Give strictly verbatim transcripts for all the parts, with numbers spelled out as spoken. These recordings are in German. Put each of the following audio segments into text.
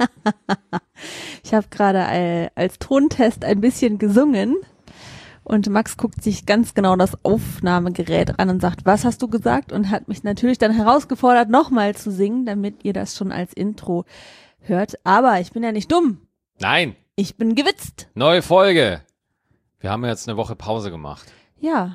Ich habe gerade äh, als Tontest ein bisschen gesungen und Max guckt sich ganz genau das Aufnahmegerät an und sagt, was hast du gesagt? Und hat mich natürlich dann herausgefordert, nochmal zu singen, damit ihr das schon als Intro hört. Aber ich bin ja nicht dumm. Nein. Ich bin gewitzt. Neue Folge. Wir haben jetzt eine Woche Pause gemacht. Ja.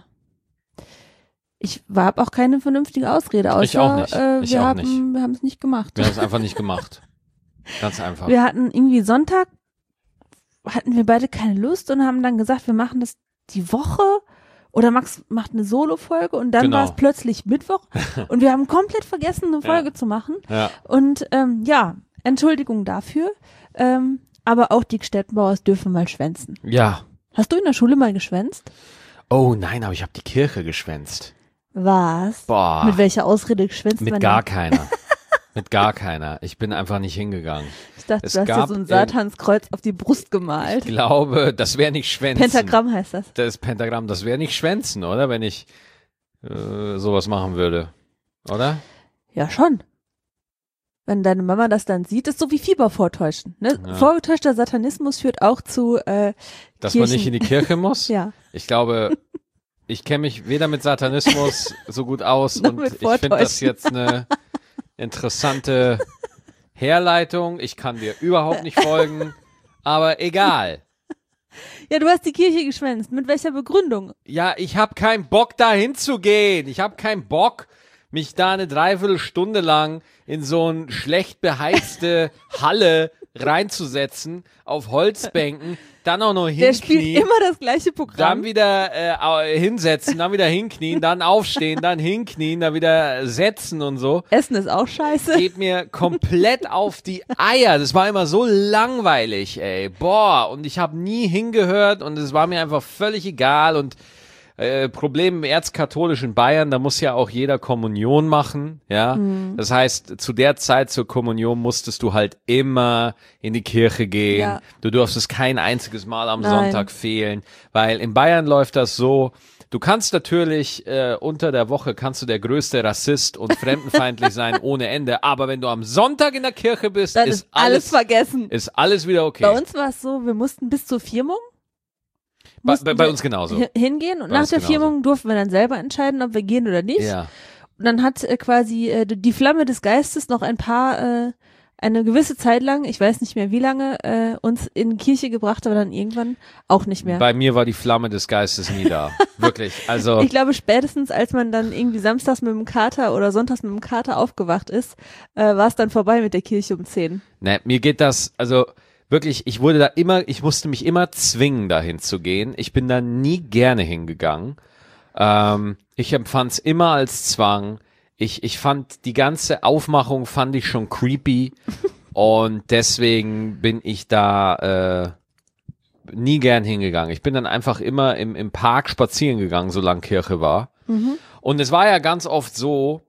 Ich habe auch keine vernünftige Ausrede, außer ich auch nicht. Äh, ich wir auch haben nicht. wir haben es nicht gemacht. Wir haben es einfach nicht gemacht. Ganz einfach. Wir hatten irgendwie Sonntag, hatten wir beide keine Lust und haben dann gesagt, wir machen das die Woche oder Max macht eine Solo-Folge und dann Genau. war es plötzlich Mittwoch und wir haben komplett vergessen, eine Folge Ja. zu machen. Ja. Und ähm, ja, Entschuldigung dafür, ähm, aber auch die Gstettenbauers dürfen mal schwänzen. Ja. Hast du in der Schule mal geschwänzt? Oh nein, aber ich habe die Kirche geschwänzt. Was? Boah. Mit welcher Ausrede geschwänzt man Mit denn? gar keiner. Mit gar keiner. Ich bin einfach nicht hingegangen. Ich dachte, Es du hast dir gab so ein in- Satanskreuz auf die Brust gemalt. Ich glaube, das wäre nicht schwänzen. Pentagramm heißt das. Das Pentagramm, das wäre nicht schwänzen, oder? Wenn ich äh, sowas machen würde. Oder? Ja, schon. Wenn deine Mama das dann sieht, ist so wie Fieber vortäuschen. Ne? Ja. Vorgetäuschter Satanismus führt auch zu äh, Dass Kirchen. man nicht in die Kirche muss? Ja. Ich glaube, ich kenne mich weder mit Satanismus so gut aus Noch und mit ich finde das Vortäuschen. jetzt eine interessante Herleitung. Ich kann dir überhaupt nicht folgen, aber egal. Ja, du hast die Kirche geschwänzt. Mit welcher Begründung? Ja, ich habe keinen Bock, da hinzugehen. Ich habe keinen Bock, mich da eine Dreiviertelstunde lang in so eine schlecht beheizte Halle reinzusetzen, auf Holzbänken, dann auch noch Der spielt hinknien, immer das gleiche Programm. dann wieder äh, au- hinsetzen, dann wieder hinknien, dann aufstehen, dann hinknien, dann wieder setzen und so. Essen ist auch scheiße. Geht mir komplett auf die Eier. Das war immer so langweilig, ey. Boah, und ich habe nie hingehört und es war mir einfach völlig egal und äh, Problem im erzkatholischen Bayern, da muss ja auch jeder Kommunion machen, ja. Mhm. Das heißt, zu der Zeit zur Kommunion musstest du halt immer in die Kirche gehen. Ja. Du durftest kein einziges Mal am Nein. Sonntag fehlen, weil in Bayern läuft das so, du kannst natürlich äh, unter der Woche kannst du der größte Rassist und fremdenfeindlich sein ohne Ende, aber wenn du am Sonntag in der Kirche bist, Dann ist ist alles alles, vergessen. ist alles wieder okay. Bei uns war es so, wir mussten bis zur Firmung Bei, mussten bei, bei wir uns genauso. hi- hingehen und Bei nach uns der genauso. Firmung durften wir dann selber entscheiden, ob wir gehen oder nicht. Ja. Und dann hat äh, quasi äh, die Flamme des Geistes noch ein paar, äh, eine gewisse Zeit lang, ich weiß nicht mehr wie lange, äh, uns in die Kirche gebracht, aber dann irgendwann auch nicht mehr. Bei mir war die Flamme des Geistes nie da. Wirklich. Also Ich glaube, spätestens als man dann irgendwie samstags mit dem Kater oder sonntags mit dem Kater aufgewacht ist, äh, war es dann vorbei mit der Kirche um zehn. ne, mir geht das, also wirklich, ich wurde da immer, ich musste mich immer zwingen, dahin zu gehen. Ich bin da nie gerne hingegangen. Ähm, ich empfand es immer als Zwang. Ich, ich fand die ganze Aufmachung fand ich schon creepy und deswegen bin ich da äh, nie gern hingegangen. Ich bin dann einfach immer im, im Park spazieren gegangen, solange Kirche war. Mhm. Und es war ja ganz oft so,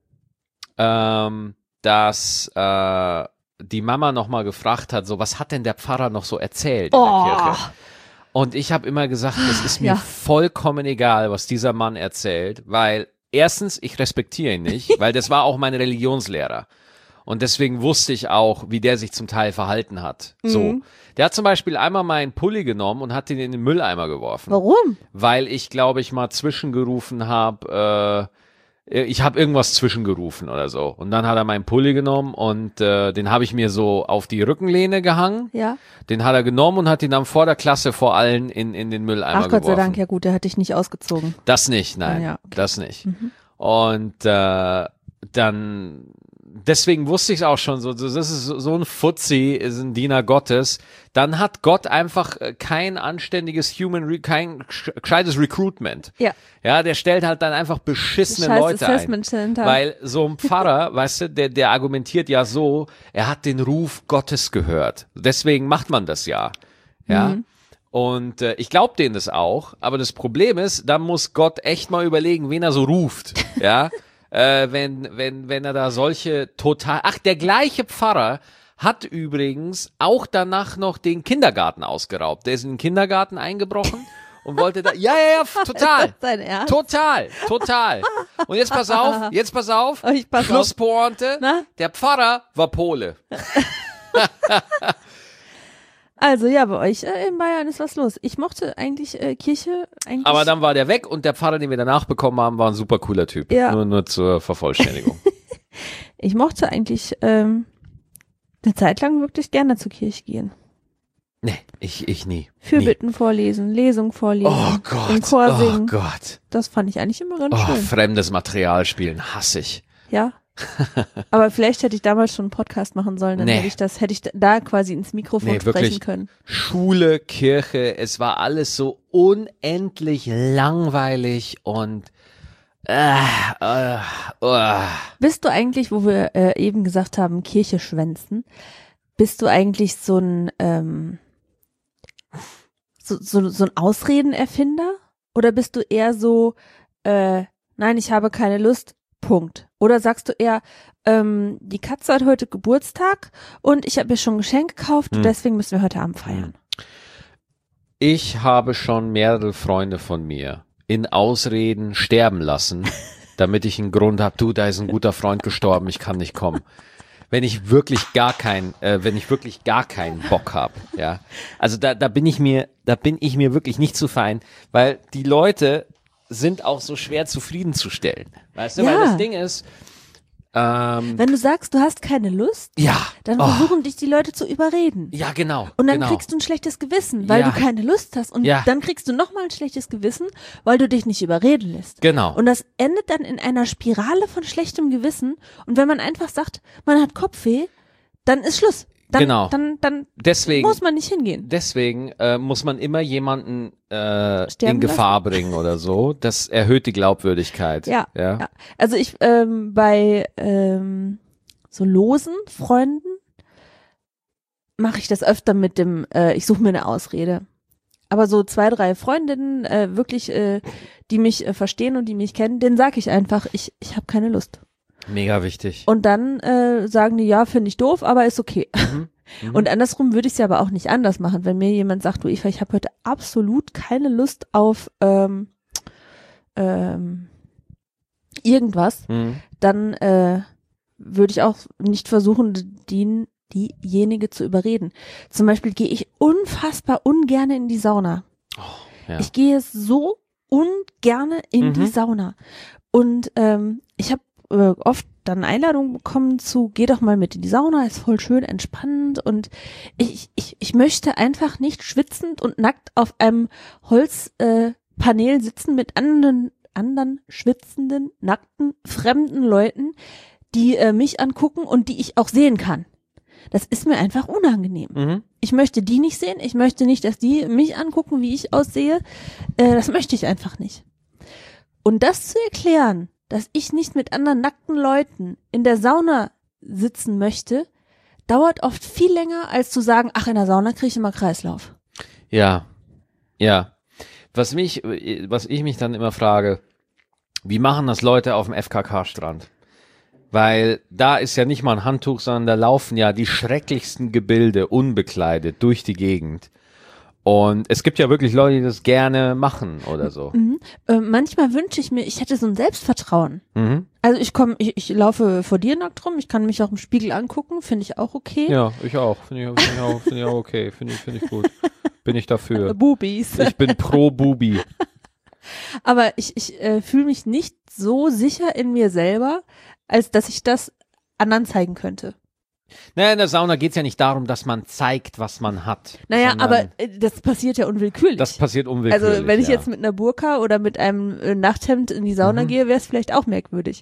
ähm, dass äh, die Mama nochmal gefragt hat, so was hat denn der Pfarrer noch so erzählt in Oh. der Kirche? Und ich habe immer gesagt, es ist mir Ja. vollkommen egal, was dieser Mann erzählt, weil erstens, ich respektiere ihn nicht, weil das war auch mein Religionslehrer. Und deswegen wusste ich auch, wie der sich zum Teil verhalten hat. So. Mhm. Der hat zum Beispiel einmal meinen Pulli genommen und hat ihn in den Mülleimer geworfen. Warum? Weil ich, glaube ich, mal zwischengerufen habe, äh, ich habe irgendwas zwischengerufen oder so. Und dann hat er meinen Pulli genommen und äh, den habe ich mir so auf die Rückenlehne gehangen. Ja. Den hat er genommen und hat ihn dann vor der Klasse vor allen in, in den Mülleimer Ach Gott sei geworfen. Dank, ja gut, der hat dich nicht ausgezogen. Das nicht, nein, Ah, ja, okay. das nicht. Mhm. Und äh, dann, deswegen wusste ich es auch schon, so, so, das ist so so ein Fuzzi, ist ein Diener Gottes. Dann hat Gott einfach äh, kein anständiges Human, Re kein gescheites Recruitment. Ja. Ja, der stellt halt dann einfach beschissene Scheiß Leute ein. Assessment Center. Weil so ein Pfarrer, weißt du, der, der argumentiert ja so, er hat den Ruf Gottes gehört. Deswegen macht man das ja. Ja. Mhm. Und äh, ich glaube denen das auch, aber das Problem ist, da muss Gott echt mal überlegen, wen er so ruft, ja, äh, wenn wenn wenn er da solche total, ach, der gleiche Pfarrer hat übrigens auch danach noch den Kindergarten ausgeraubt. Der ist in den Kindergarten eingebrochen und wollte da, ja, ja, ja, total, Ist das dein Ernst? total, total. Und jetzt pass auf, jetzt pass auf, Oh, ich pass auf. Schlusspointe, Na? der Pfarrer war Pole. Also ja, bei euch äh, in Bayern ist was los. Ich mochte eigentlich äh, Kirche. Eigentlich Aber dann war der weg und der Pfarrer, den wir danach bekommen haben, war ein super cooler Typ. Ja. Nur, nur zur Vervollständigung. Ich mochte eigentlich ähm, eine Zeit lang wirklich gerne zur Kirche gehen. Nee, ich, ich nie. Fürbitten vorlesen, Lesung vorlesen, Oh Gott, im Chor oh singen. Gott. Das fand ich eigentlich immer ganz Oh, schön. fremdes Material spielen, hasse ich. Ja. Aber vielleicht hätte ich damals schon einen Podcast machen sollen, dann Nee. hätte ich das, hätte ich da quasi ins Mikrofon Nee, sprechen wirklich. können. Schule, Kirche, es war alles so unendlich langweilig und äh, äh, äh. Bist du eigentlich, wo wir äh, eben gesagt haben, Kirche schwänzen, bist du eigentlich so ein ähm, so, so, so ein Ausredenerfinder? Oder bist du eher so, äh, nein, ich habe keine Lust, Punkt. Oder sagst du eher, ähm, die Katze hat heute Geburtstag und ich habe mir schon ein Geschenk gekauft, Hm. deswegen müssen wir heute Abend feiern. Ich habe schon mehrere Freunde von mir in Ausreden sterben lassen, damit ich einen Grund habe, du, da ist ein guter Freund gestorben, ich kann nicht kommen. Wenn ich wirklich gar kein, äh, wenn ich wirklich gar keinen Bock habe, ja. Also da, da bin ich mir, da bin ich mir wirklich nicht zu fein, weil die Leute sind auch so schwer zufriedenzustellen. Weißt du, Ja. weil das Ding ist, ähm, Wenn du sagst, du hast keine Lust, ja, dann oh, versuchen dich die Leute zu überreden. ja, genau. Und dann genau. kriegst du ein schlechtes Gewissen, weil Ja. du keine Lust hast. Und Ja. dann kriegst du nochmal ein schlechtes Gewissen, weil du dich nicht überreden lässt. Genau. Und das endet dann in einer Spirale von schlechtem Gewissen. Und wenn man einfach sagt, man hat Kopfweh, dann ist Schluss. Dann, Genau. dann, dann Deswegen, muss man nicht hingehen. deswegen äh, muss man immer jemanden äh, Sterben in Gefahr bringen oder so. Das erhöht die Glaubwürdigkeit. Ja, ja. ja. Also ich ähm, bei ähm, so losen Freunden mache ich das öfter mit dem, äh, ich suche mir eine Ausrede. Aber so zwei, drei Freundinnen, äh, wirklich, äh, die mich äh, verstehen und die mich kennen, denen sage ich einfach, ich, ich habe keine Lust. Mega wichtig. Und dann äh, sagen die, ja, finde ich doof, aber ist okay. Mhm. Mhm. Und andersrum würde ich es ja aber auch nicht anders machen. Wenn mir jemand sagt, du, ich, ich habe heute absolut keine Lust auf ähm, ähm, irgendwas, Mhm. dann äh, würde ich auch nicht versuchen, die, diejenige zu überreden. Zum Beispiel gehe ich unfassbar ungerne in die Sauna. Ja. Ich gehe so ungerne in Mhm. die Sauna. Und ähm, ich habe äh, oft dann Einladungen bekommen zu, geh doch mal mit in die Sauna, ist voll schön entspannend. Und ich, ich, ich möchte einfach nicht schwitzend und nackt auf einem Holzpanel äh, Panel sitzen mit anderen, anderen schwitzenden, nackten, fremden Leuten, die äh, mich angucken und die ich auch sehen kann. Das ist mir einfach unangenehm. Mhm. Ich möchte die nicht sehen, ich möchte nicht, dass die mich angucken, wie ich aussehe. Äh, das möchte ich einfach nicht. Und das zu erklären, dass ich nicht mit anderen nackten Leuten in der Sauna sitzen möchte, dauert oft viel länger, als zu sagen, ach, in der Sauna kriege ich immer Kreislauf. Ja, ja. Was mich, was ich mich dann immer frage, wie machen das Leute auf dem F K K-Strand? Weil da ist ja nicht mal ein Handtuch, sondern da laufen ja die schrecklichsten Gebilde unbekleidet durch die Gegend. Und es gibt ja wirklich Leute, die das gerne machen oder so. Mhm. Äh, manchmal wünsche ich mir, ich hätte so ein Selbstvertrauen. Mhm. Also ich komme, ich, ich laufe vor dir nackt rum, ich kann mich auch im Spiegel angucken, finde ich auch okay. Ja, ich auch. Finde ich, find ich auch, finde ich auch okay. Finde ich, finde ich gut. Bin ich dafür. Bubis. Ich bin pro Bubi. Aber ich, ich äh, fühle mich nicht so sicher in mir selber, als dass ich das anderen zeigen könnte. Naja, in der Sauna geht's ja nicht darum, dass man zeigt, was man hat. Naja, sondern aber äh, das passiert ja unwillkürlich. das passiert unwillkürlich. Also wenn ich ja. jetzt mit einer Burka oder mit einem äh, Nachthemd in die Sauna Mhm. gehe, wäre es vielleicht auch merkwürdig.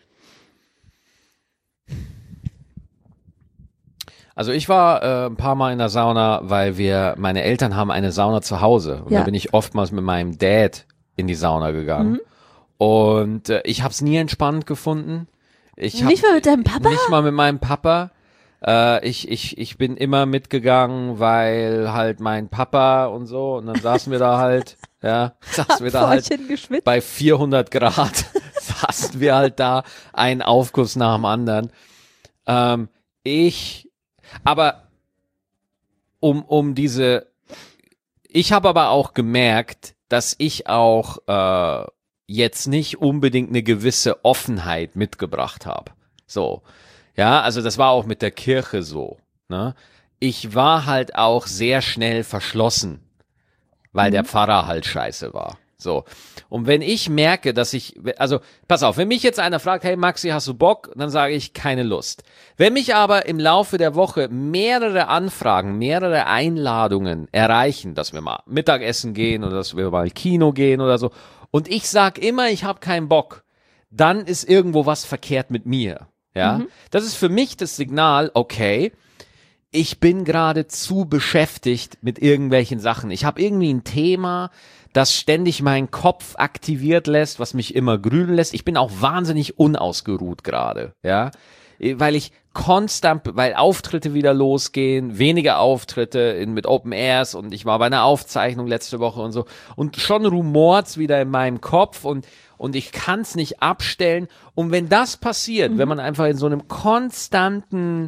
Also ich war äh, ein paar Mal in der Sauna, weil wir, meine Eltern haben eine Sauna zu Hause. Und Ja. da bin ich oftmals mit meinem Dad in die Sauna gegangen. Mhm. Und äh, ich habe es nie entspannt gefunden. Ich hab, Nicht mal mit deinem Papa? Nicht mal mit meinem Papa. Äh, ich, ich, ich bin immer mitgegangen, weil halt mein Papa und so. Und dann saßen wir da halt, ja, saßen wir da halt Pfäufchen geschwitzt. bei vierhundert Grad. Saßen wir halt da, einen Aufguss nach dem anderen. Ähm, ich, aber um, um diese, ich habe aber auch gemerkt, dass ich auch äh, jetzt nicht unbedingt eine gewisse Offenheit mitgebracht habe. So. Ja, also das war auch mit der Kirche so. ne? Ich war halt auch sehr schnell verschlossen, weil mhm. der Pfarrer halt scheiße war. So. Und wenn ich merke, dass ich, also, pass auf, wenn mich jetzt einer fragt, hey Maxi, hast du Bock? Dann sage ich, keine Lust. Wenn mich aber im Laufe der Woche mehrere Anfragen, mehrere Einladungen erreichen, dass wir mal Mittagessen gehen oder dass wir mal Kino gehen oder so, und ich sag immer, ich habe keinen Bock, dann ist irgendwo was verkehrt mit mir. Ja, mhm. Das ist für mich das Signal, okay, ich bin gerade zu beschäftigt mit irgendwelchen Sachen. Ich habe irgendwie ein Thema, das ständig meinen Kopf aktiviert lässt, was mich immer grübeln lässt. Ich bin auch wahnsinnig unausgeruht gerade, ja, weil ich konstant, weil Auftritte wieder losgehen, weniger Auftritte in, mit Open Airs und ich war bei einer Aufzeichnung letzte Woche und so und schon rumort's wieder in meinem Kopf und und ich kann's nicht abstellen. Und wenn das passiert, mhm. wenn man einfach in so einem konstanten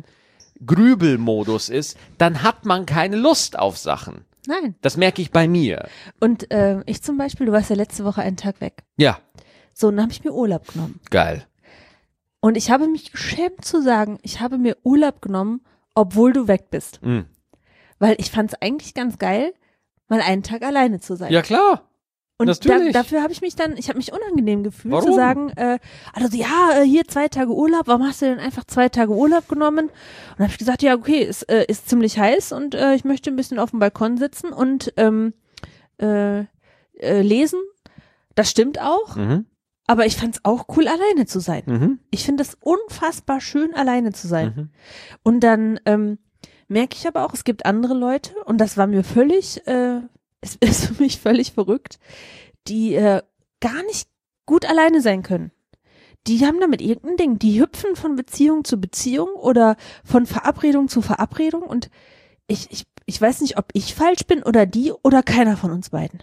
Grübelmodus ist, dann hat man keine Lust auf Sachen. Nein. Das merke ich bei mir. Und äh, ich zum Beispiel, du warst ja letzte Woche einen Tag weg. Ja. So, und dann habe ich mir Urlaub genommen. Geil. Und ich habe mich geschämt zu sagen, ich habe mir Urlaub genommen, obwohl du weg bist. Mhm. Weil ich fand es eigentlich ganz geil, mal einen Tag alleine zu sein. Ja, klar. Und Natürlich. Da, dafür habe ich mich dann, ich habe mich unangenehm gefühlt, Warum? zu sagen, äh, also ja, hier zwei Tage Urlaub, warum hast du denn einfach zwei Tage Urlaub genommen? Und dann habe ich gesagt, ja, okay, es äh, ist ziemlich heiß und äh, ich möchte ein bisschen auf dem Balkon sitzen und ähm, äh, äh, lesen. Das stimmt auch, Mhm. aber ich fand es auch cool, alleine zu sein. Mhm. Ich finde es unfassbar schön, alleine zu sein. Mhm. Und dann ähm, merke ich aber auch, es gibt andere Leute und das war mir völlig äh, es ist für mich völlig verrückt, die äh, gar nicht gut alleine sein können. Die haben damit irgendein Ding. Die hüpfen von Beziehung zu Beziehung oder von Verabredung zu Verabredung und ich, ich, ich weiß nicht, ob ich falsch bin oder die oder keiner von uns beiden.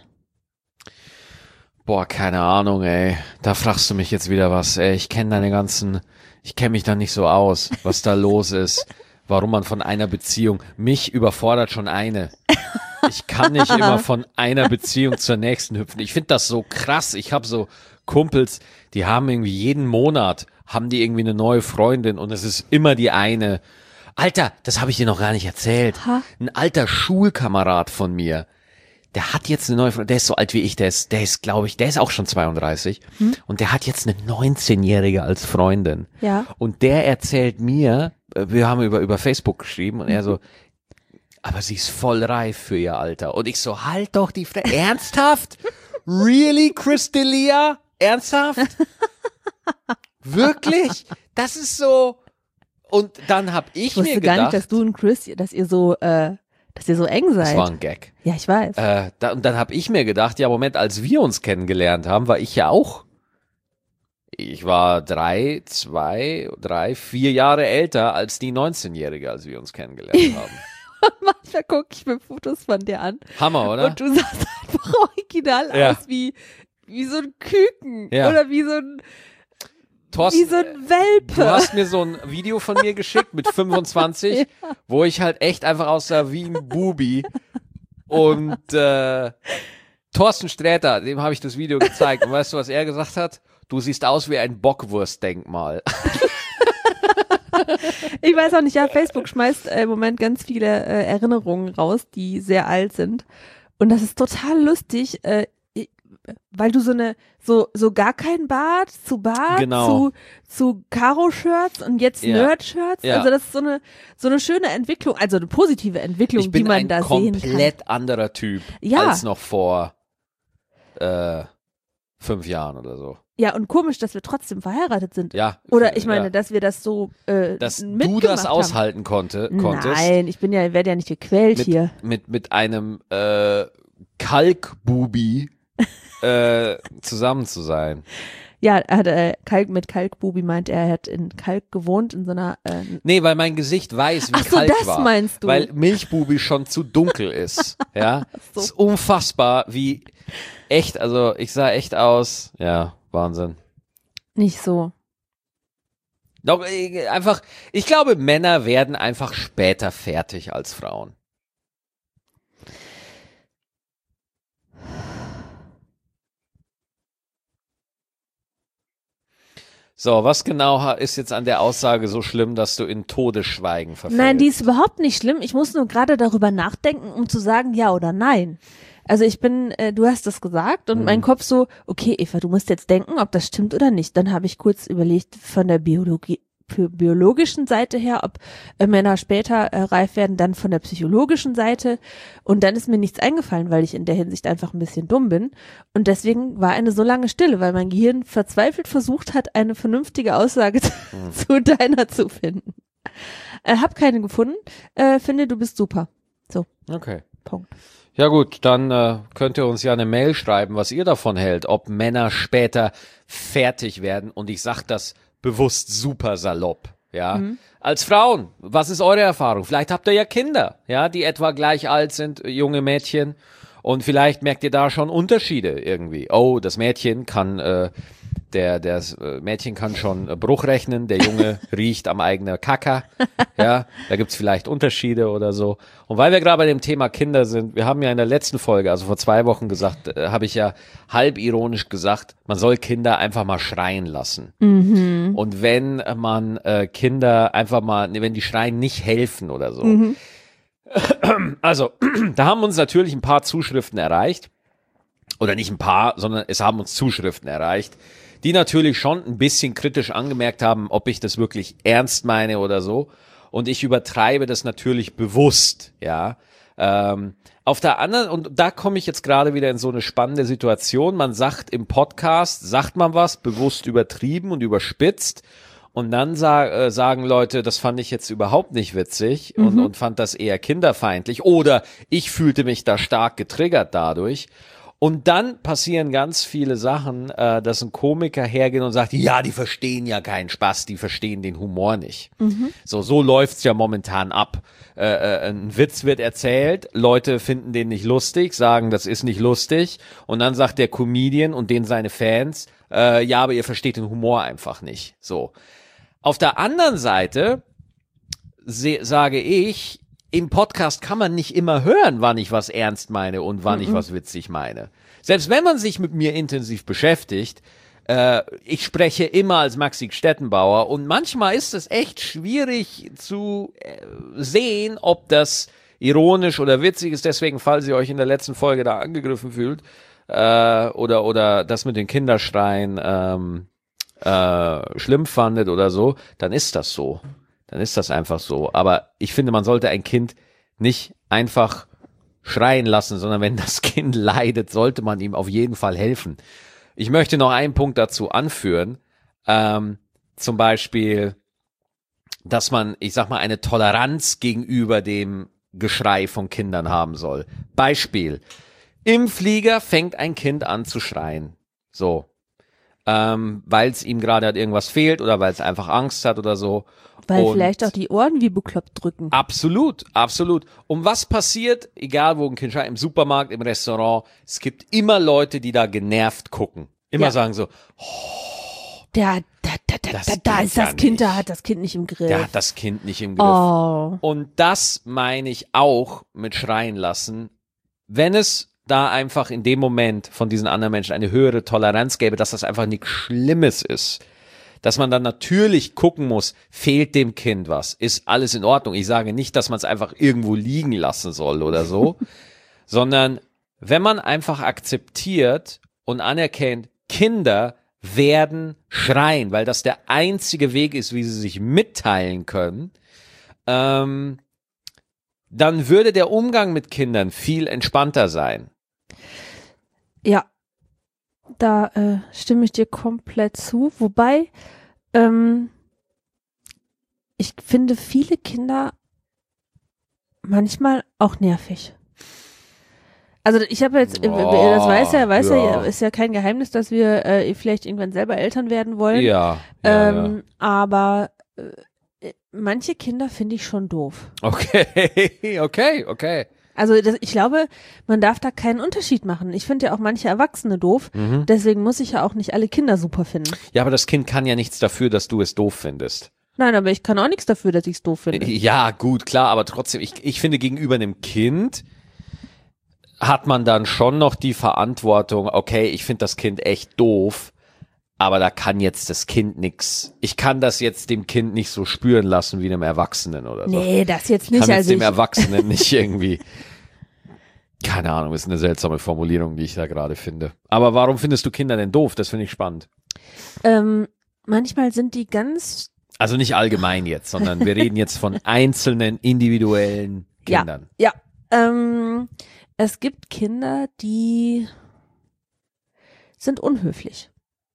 Boah, keine Ahnung, ey. Da fragst du mich jetzt wieder was, ey. Ich kenne deine ganzen, ich kenne mich da nicht so aus, was da los ist. Warum man von einer Beziehung, mich überfordert schon eine. Ich kann nicht immer von einer Beziehung zur nächsten hüpfen. Ich finde das so krass. Ich habe so Kumpels, die haben irgendwie jeden Monat, haben die irgendwie eine neue Freundin und es ist immer die eine. Alter, das habe ich dir noch gar nicht erzählt. Ha? Ein alter Schulkamerad von mir, der hat jetzt eine neue Freundin, der ist so alt wie ich, der ist, der ist, glaube ich, der ist auch schon zweiunddreißig hm? und der hat jetzt eine neunzehnjährige als Freundin. Ja. Und der erzählt mir, wir haben über, über Facebook geschrieben und er so, aber sie ist voll reif für ihr Alter. Und ich so, halt doch die Fresse. Ernsthaft? Really, Chris D'Elia? Ernsthaft? Wirklich? Das ist so. Und dann hab ich, ich wusste mir gedacht. gar nicht, dass du und Chris, dass ihr so, äh, dass ihr so eng seid. Das war ein Gag. Ja, ich weiß. Äh, da, und dann hab ich mir gedacht, ja Moment, als wir uns kennengelernt haben, war ich ja auch. Ich war drei, zwei, drei, vier Jahre älter als die neunzehnjährige, als wir uns kennengelernt haben. Manchmal gucke ich mir Fotos von dir an. Hammer, oder? Und du sahst einfach original Ja. aus wie, wie so ein Küken. Ja. Oder wie so ein, Thorsten, wie so ein Welpe. du hast mir so ein Video von mir geschickt mit fünfundzwanzig, ja. wo ich halt echt einfach aussah wie ein Bubi. Und äh, Thorsten Sträter, dem habe ich das Video gezeigt. Und weißt du, was er gesagt hat? Du siehst aus wie ein Bockwurstdenkmal. Ich weiß auch nicht, ja, Facebook schmeißt äh, im Moment ganz viele äh, Erinnerungen raus, die sehr alt sind. Und das ist total lustig, äh, ich, weil du so eine, so, so gar kein Bart zu Bart, Genau. zu, zu Karo-Shirts und jetzt Ja. Nerd-Shirts. Ja. Also das ist so eine, so eine schöne Entwicklung, also eine positive Entwicklung, Ich bin die man ein da sehen kann. komplett anderer Typ Ja. als noch vor äh, fünf Jahren oder so. Ja, und komisch, dass wir trotzdem verheiratet sind. Ja. Oder ich meine, ja. dass wir das so äh, dass du mitgemacht das haben. aushalten konnte, konntest. Nein, ich bin ja, werde ja nicht gequält mit, hier. mit, mit einem äh, Kalkbubi äh, zusammen zu sein. Ja, er hat äh, Kalk mit Kalkbubi meint, er hat in Kalk gewohnt, in so einer äh, Nee, weil mein Gesicht weiß, wie Ach so, Kalk das war. meinst du. Weil Milchbubi schon zu dunkel ist. Ja, so. ist unfassbar, wie echt, also ich sah echt aus, ja, Wahnsinn. nicht so. Doch, äh, einfach, ich glaube, Männer werden einfach später fertig als Frauen. So, was genau ha- ist jetzt an der Aussage so schlimm, dass du in Todesschweigen verfällst? Nein, die ist überhaupt nicht schlimm. Ich muss nur gerade darüber nachdenken, um zu sagen ja oder nein. Also ich bin, äh, du hast das gesagt und Mhm. mein Kopf so, okay Eva, du musst jetzt denken, ob das stimmt oder nicht. Dann habe ich kurz überlegt von der Biologie, für biologischen Seite her, ob äh, Männer später äh, reif werden, dann von der psychologischen Seite und dann ist mir nichts eingefallen, weil ich in der Hinsicht einfach ein bisschen dumm bin und deswegen war eine so lange Stille, weil mein Gehirn verzweifelt versucht hat, eine vernünftige Aussage Mhm. zu deiner zu finden. Äh, hab keine gefunden, äh, finde du bist super. So, Okay. Punkt. Ja gut, dann äh, könnt ihr uns ja eine Mail schreiben, was ihr davon hält, ob Männer später fertig werden und ich sag das bewusst super salopp, ja. Mhm. Als Frauen, was ist eure Erfahrung? Vielleicht habt ihr ja Kinder, ja, die etwa gleich alt sind, junge Mädchen und vielleicht merkt ihr da schon Unterschiede irgendwie. Oh, das Mädchen kann, äh, der, das äh, Mädchen kann schon äh, Bruch rechnen, der Junge riecht am eigenen Kacker, ja, da gibt's vielleicht Unterschiede oder so. Und weil wir gerade bei dem Thema Kinder sind, wir haben ja in der letzten Folge, also vor zwei Wochen gesagt, äh, habe ich ja halb ironisch gesagt, man soll Kinder einfach mal schreien lassen. Mhm. Und wenn man äh, Kinder einfach mal, wenn die schreien, nicht helfen oder so. Mhm. Also, da haben uns natürlich ein paar Zuschriften erreicht. Oder nicht ein paar, sondern es haben uns Zuschriften erreicht, die natürlich schon ein bisschen kritisch angemerkt haben, ob ich das wirklich ernst meine oder so. Und ich übertreibe das natürlich bewusst, ja. Ähm, auf der anderen, und da komme ich jetzt gerade wieder in so eine spannende Situation. Man sagt im Podcast, sagt man was, bewusst übertrieben und überspitzt. Und dann sa- äh, sagen Leute, das fand ich jetzt überhaupt nicht witzig und, und fand das eher kinderfeindlich. Oder ich fühlte mich da stark getriggert dadurch. Und dann passieren ganz viele Sachen, äh, dass ein Komiker hergeht und sagt, ja, die verstehen ja keinen Spaß, die verstehen den Humor nicht. So, so läuft's ja momentan ab. Äh, äh, ein Witz wird erzählt, Leute finden den nicht lustig, sagen, das ist nicht lustig. Und dann sagt der Comedian und den seine Fans, äh, ja, aber ihr versteht den Humor einfach nicht. So. Auf der anderen Seite se- sage ich, im Podcast kann man nicht immer hören, wann ich was ernst meine und wann ich was witzig meine. Selbst wenn man sich mit mir intensiv beschäftigt, äh, ich spreche immer als Maxi Stettenbauer und manchmal ist es echt schwierig zu äh, sehen, ob das ironisch oder witzig ist. Deswegen, falls ihr euch in der letzten Folge da angegriffen fühlt äh, oder oder das mit den Kinderschreien ähm, äh, schlimm fandet oder so, dann ist das so. Dann ist das einfach so. Aber ich finde, man sollte ein Kind nicht einfach schreien lassen, sondern wenn das Kind leidet, sollte man ihm auf jeden Fall helfen. Ich möchte noch einen Punkt dazu anführen. Ähm, zum Beispiel, dass man, ich sag mal, eine Toleranz gegenüber dem Geschrei von Kindern haben soll. Beispiel. Im Flieger fängt ein Kind an zu schreien. So. Ähm, weil es ihm gerade halt irgendwas fehlt oder weil es einfach Angst hat oder so. Weil Und vielleicht auch die Ohren wie bekloppt drücken. Absolut, absolut. Und was passiert, egal wo ein Kind schreit, im Supermarkt, im Restaurant, es gibt immer Leute, die da genervt gucken. Immer Ja. sagen so, Da, da, da, da, Das da, da geht ist das ja Kind, da nicht. hat das Kind nicht im Griff. der hat das Kind nicht im Griff. Oh. Und das meine ich auch mit schreien lassen, wenn es da einfach in dem Moment von diesen anderen Menschen eine höhere Toleranz gäbe, dass das einfach nichts Schlimmes ist. Dass man dann natürlich gucken muss, fehlt dem Kind was? Ist alles in Ordnung? Ich sage nicht, dass man es einfach irgendwo liegen lassen soll oder so, sondern wenn man einfach akzeptiert und anerkennt, Kinder werden schreien, weil das der einzige Weg ist, wie sie sich mitteilen können, ähm, dann würde der Umgang mit Kindern viel entspannter sein. Ja, da äh, stimme ich dir komplett zu. Wobei, ähm, ich finde viele Kinder manchmal auch nervig. Also ich habe jetzt, äh, Oh, das weiß ja, weiß ja. ja. ist ja kein Geheimnis, dass wir äh, vielleicht irgendwann selber Eltern werden wollen. Ja, ja, ähm, Aber äh, manche Kinder finde ich schon doof. ja. Okay, okay, okay. Also das, ich glaube, man darf da keinen Unterschied machen. Ich finde ja auch manche Erwachsene doof. Mhm. Deswegen muss ich ja auch nicht alle Kinder super finden. Ja, aber das Kind kann ja nichts dafür, dass du es doof findest. Nein, aber ich kann auch nichts dafür, dass ich es doof finde. Ja, gut, klar, aber trotzdem, ich, ich finde, gegenüber einem Kind hat man dann schon noch die Verantwortung, okay, ich finde das Kind echt doof, aber da kann jetzt das Kind nix, ich kann das jetzt dem Kind nicht so spüren lassen wie einem Erwachsenen oder so. Nee, das jetzt nicht. Ich kann also jetzt dem ich, Erwachsenen nicht irgendwie, keine Ahnung, ist eine seltsame Formulierung, die ich da gerade finde. Aber warum findest du Kinder denn doof? Das finde ich spannend. ähm, manchmal sind die ganz, Also nicht allgemein jetzt, sondern wir reden jetzt von einzelnen, individuellen Kindern. ja, ähm, es gibt Kinder, die sind unhöflich.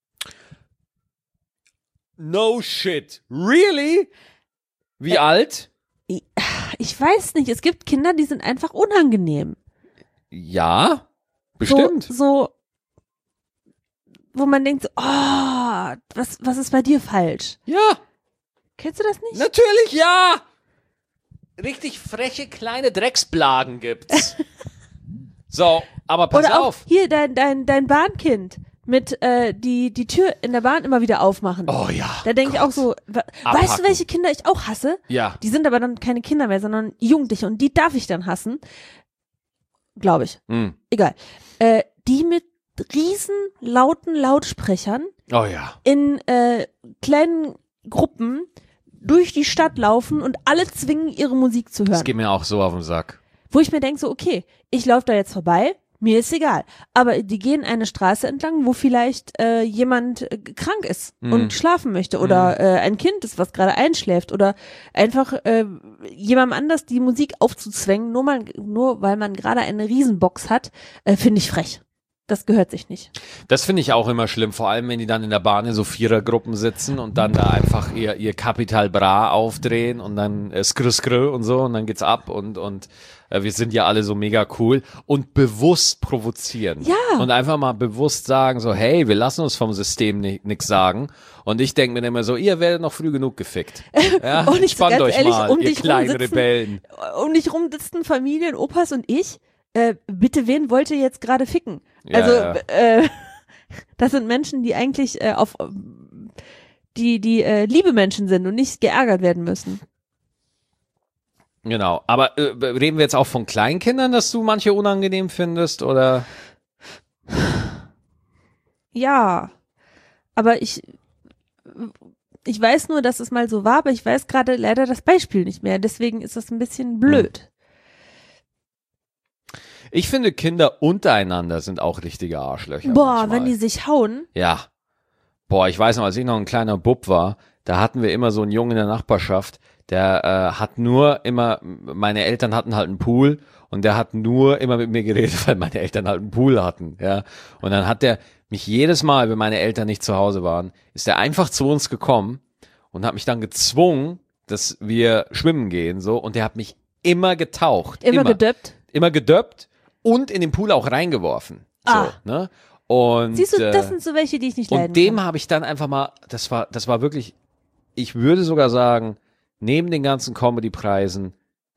No shit. Really? Wie Ä- alt? Ich weiß nicht, es gibt Kinder, die sind einfach unangenehm. Ja, bestimmt. So, so wo man denkt, so, oh, was, was ist bei dir falsch? Ja, Kennst du das nicht? natürlich ja. Richtig freche kleine Drecksblagen gibt's. So, aber pass Oder auch auf. hier dein, dein, dein Bahnkind mit äh, die, die Tür in der Bahn immer wieder aufmachen. Oh ja. Da denke ich auch so, wa- Abhaken. weißt du, welche Kinder ich auch hasse? Ja. Die sind aber dann keine Kinder mehr, sondern Jugendliche und die darf ich dann hassen. Glaube ich. Hm. Egal. Äh, die mit riesen lauten Lautsprechern Oh ja. in äh, kleinen Gruppen durch die Stadt laufen und alle zwingen, ihre Musik zu Das hören. geht mir auch so auf den Sack. Wo ich mir denke, so, okay, ich laufe da jetzt vorbei, mir ist egal. Aber die gehen eine Straße entlang, wo vielleicht äh, jemand äh, krank ist Mhm. und schlafen möchte oder äh, ein Kind ist, was gerade einschläft oder einfach äh, jemandem anders die Musik aufzuzwängen, nur, mal, nur weil man gerade eine Riesenbox hat, äh, finde ich frech. Das gehört sich nicht. Das finde ich auch immer schlimm, vor allem wenn die dann in der Bahn in so Vierergruppen sitzen und dann da einfach ihr, ihr Capital Bra aufdrehen und dann äh, skr skr und so und dann geht's ab und, und äh, wir sind ja alle so mega cool und bewusst provozieren. Ja. Und einfach mal bewusst sagen so, hey, wir lassen uns vom System ni nix sagen. Und ich denke mir immer so, ihr werdet noch früh genug gefickt. Ja, Und ich so entspannt ganz euch ehrlich, mal, um ihr dich rum kleinen sitzen- Rebellen. Um dich rum sitzen Familien, Opas und ich. Äh, bitte, wen wollt ihr jetzt gerade ficken? Ja, also, ja. Äh, das sind Menschen, die eigentlich äh, auf die, die äh, liebe Menschen sind und nicht geärgert werden müssen. Genau, aber äh, reden wir jetzt auch von Kleinkindern, dass du manche unangenehm findest oder? Ja, aber ich ich weiß nur, dass es mal so war, aber ich weiß gerade leider das Beispiel nicht mehr. Deswegen ist das ein bisschen blöd. Ich finde, Kinder untereinander sind auch richtige Arschlöcher. Boah, manchmal. wenn die sich hauen. Ja. Boah, ich weiß noch, als ich noch ein kleiner Bub war, da hatten wir immer so einen Jungen in der Nachbarschaft, der äh, hat nur immer, meine Eltern hatten halt einen Pool und der hat nur immer mit mir geredet, weil meine Eltern halt einen Pool hatten, ja. Und dann hat der mich jedes Mal, wenn meine Eltern nicht zu Hause waren, ist er einfach zu uns gekommen und hat mich dann gezwungen, dass wir schwimmen gehen, so. Und der hat mich immer getaucht. Immer, Immer, gedöppt. immer gedöppt und in den Pool auch reingeworfen. So, Ah. ne? Und, Siehst du, das äh, sind so welche, die ich nicht leiden und dem kann. habe ich dann einfach mal, das war, das war wirklich, ich würde sogar sagen, neben den ganzen Comedy-Preisen,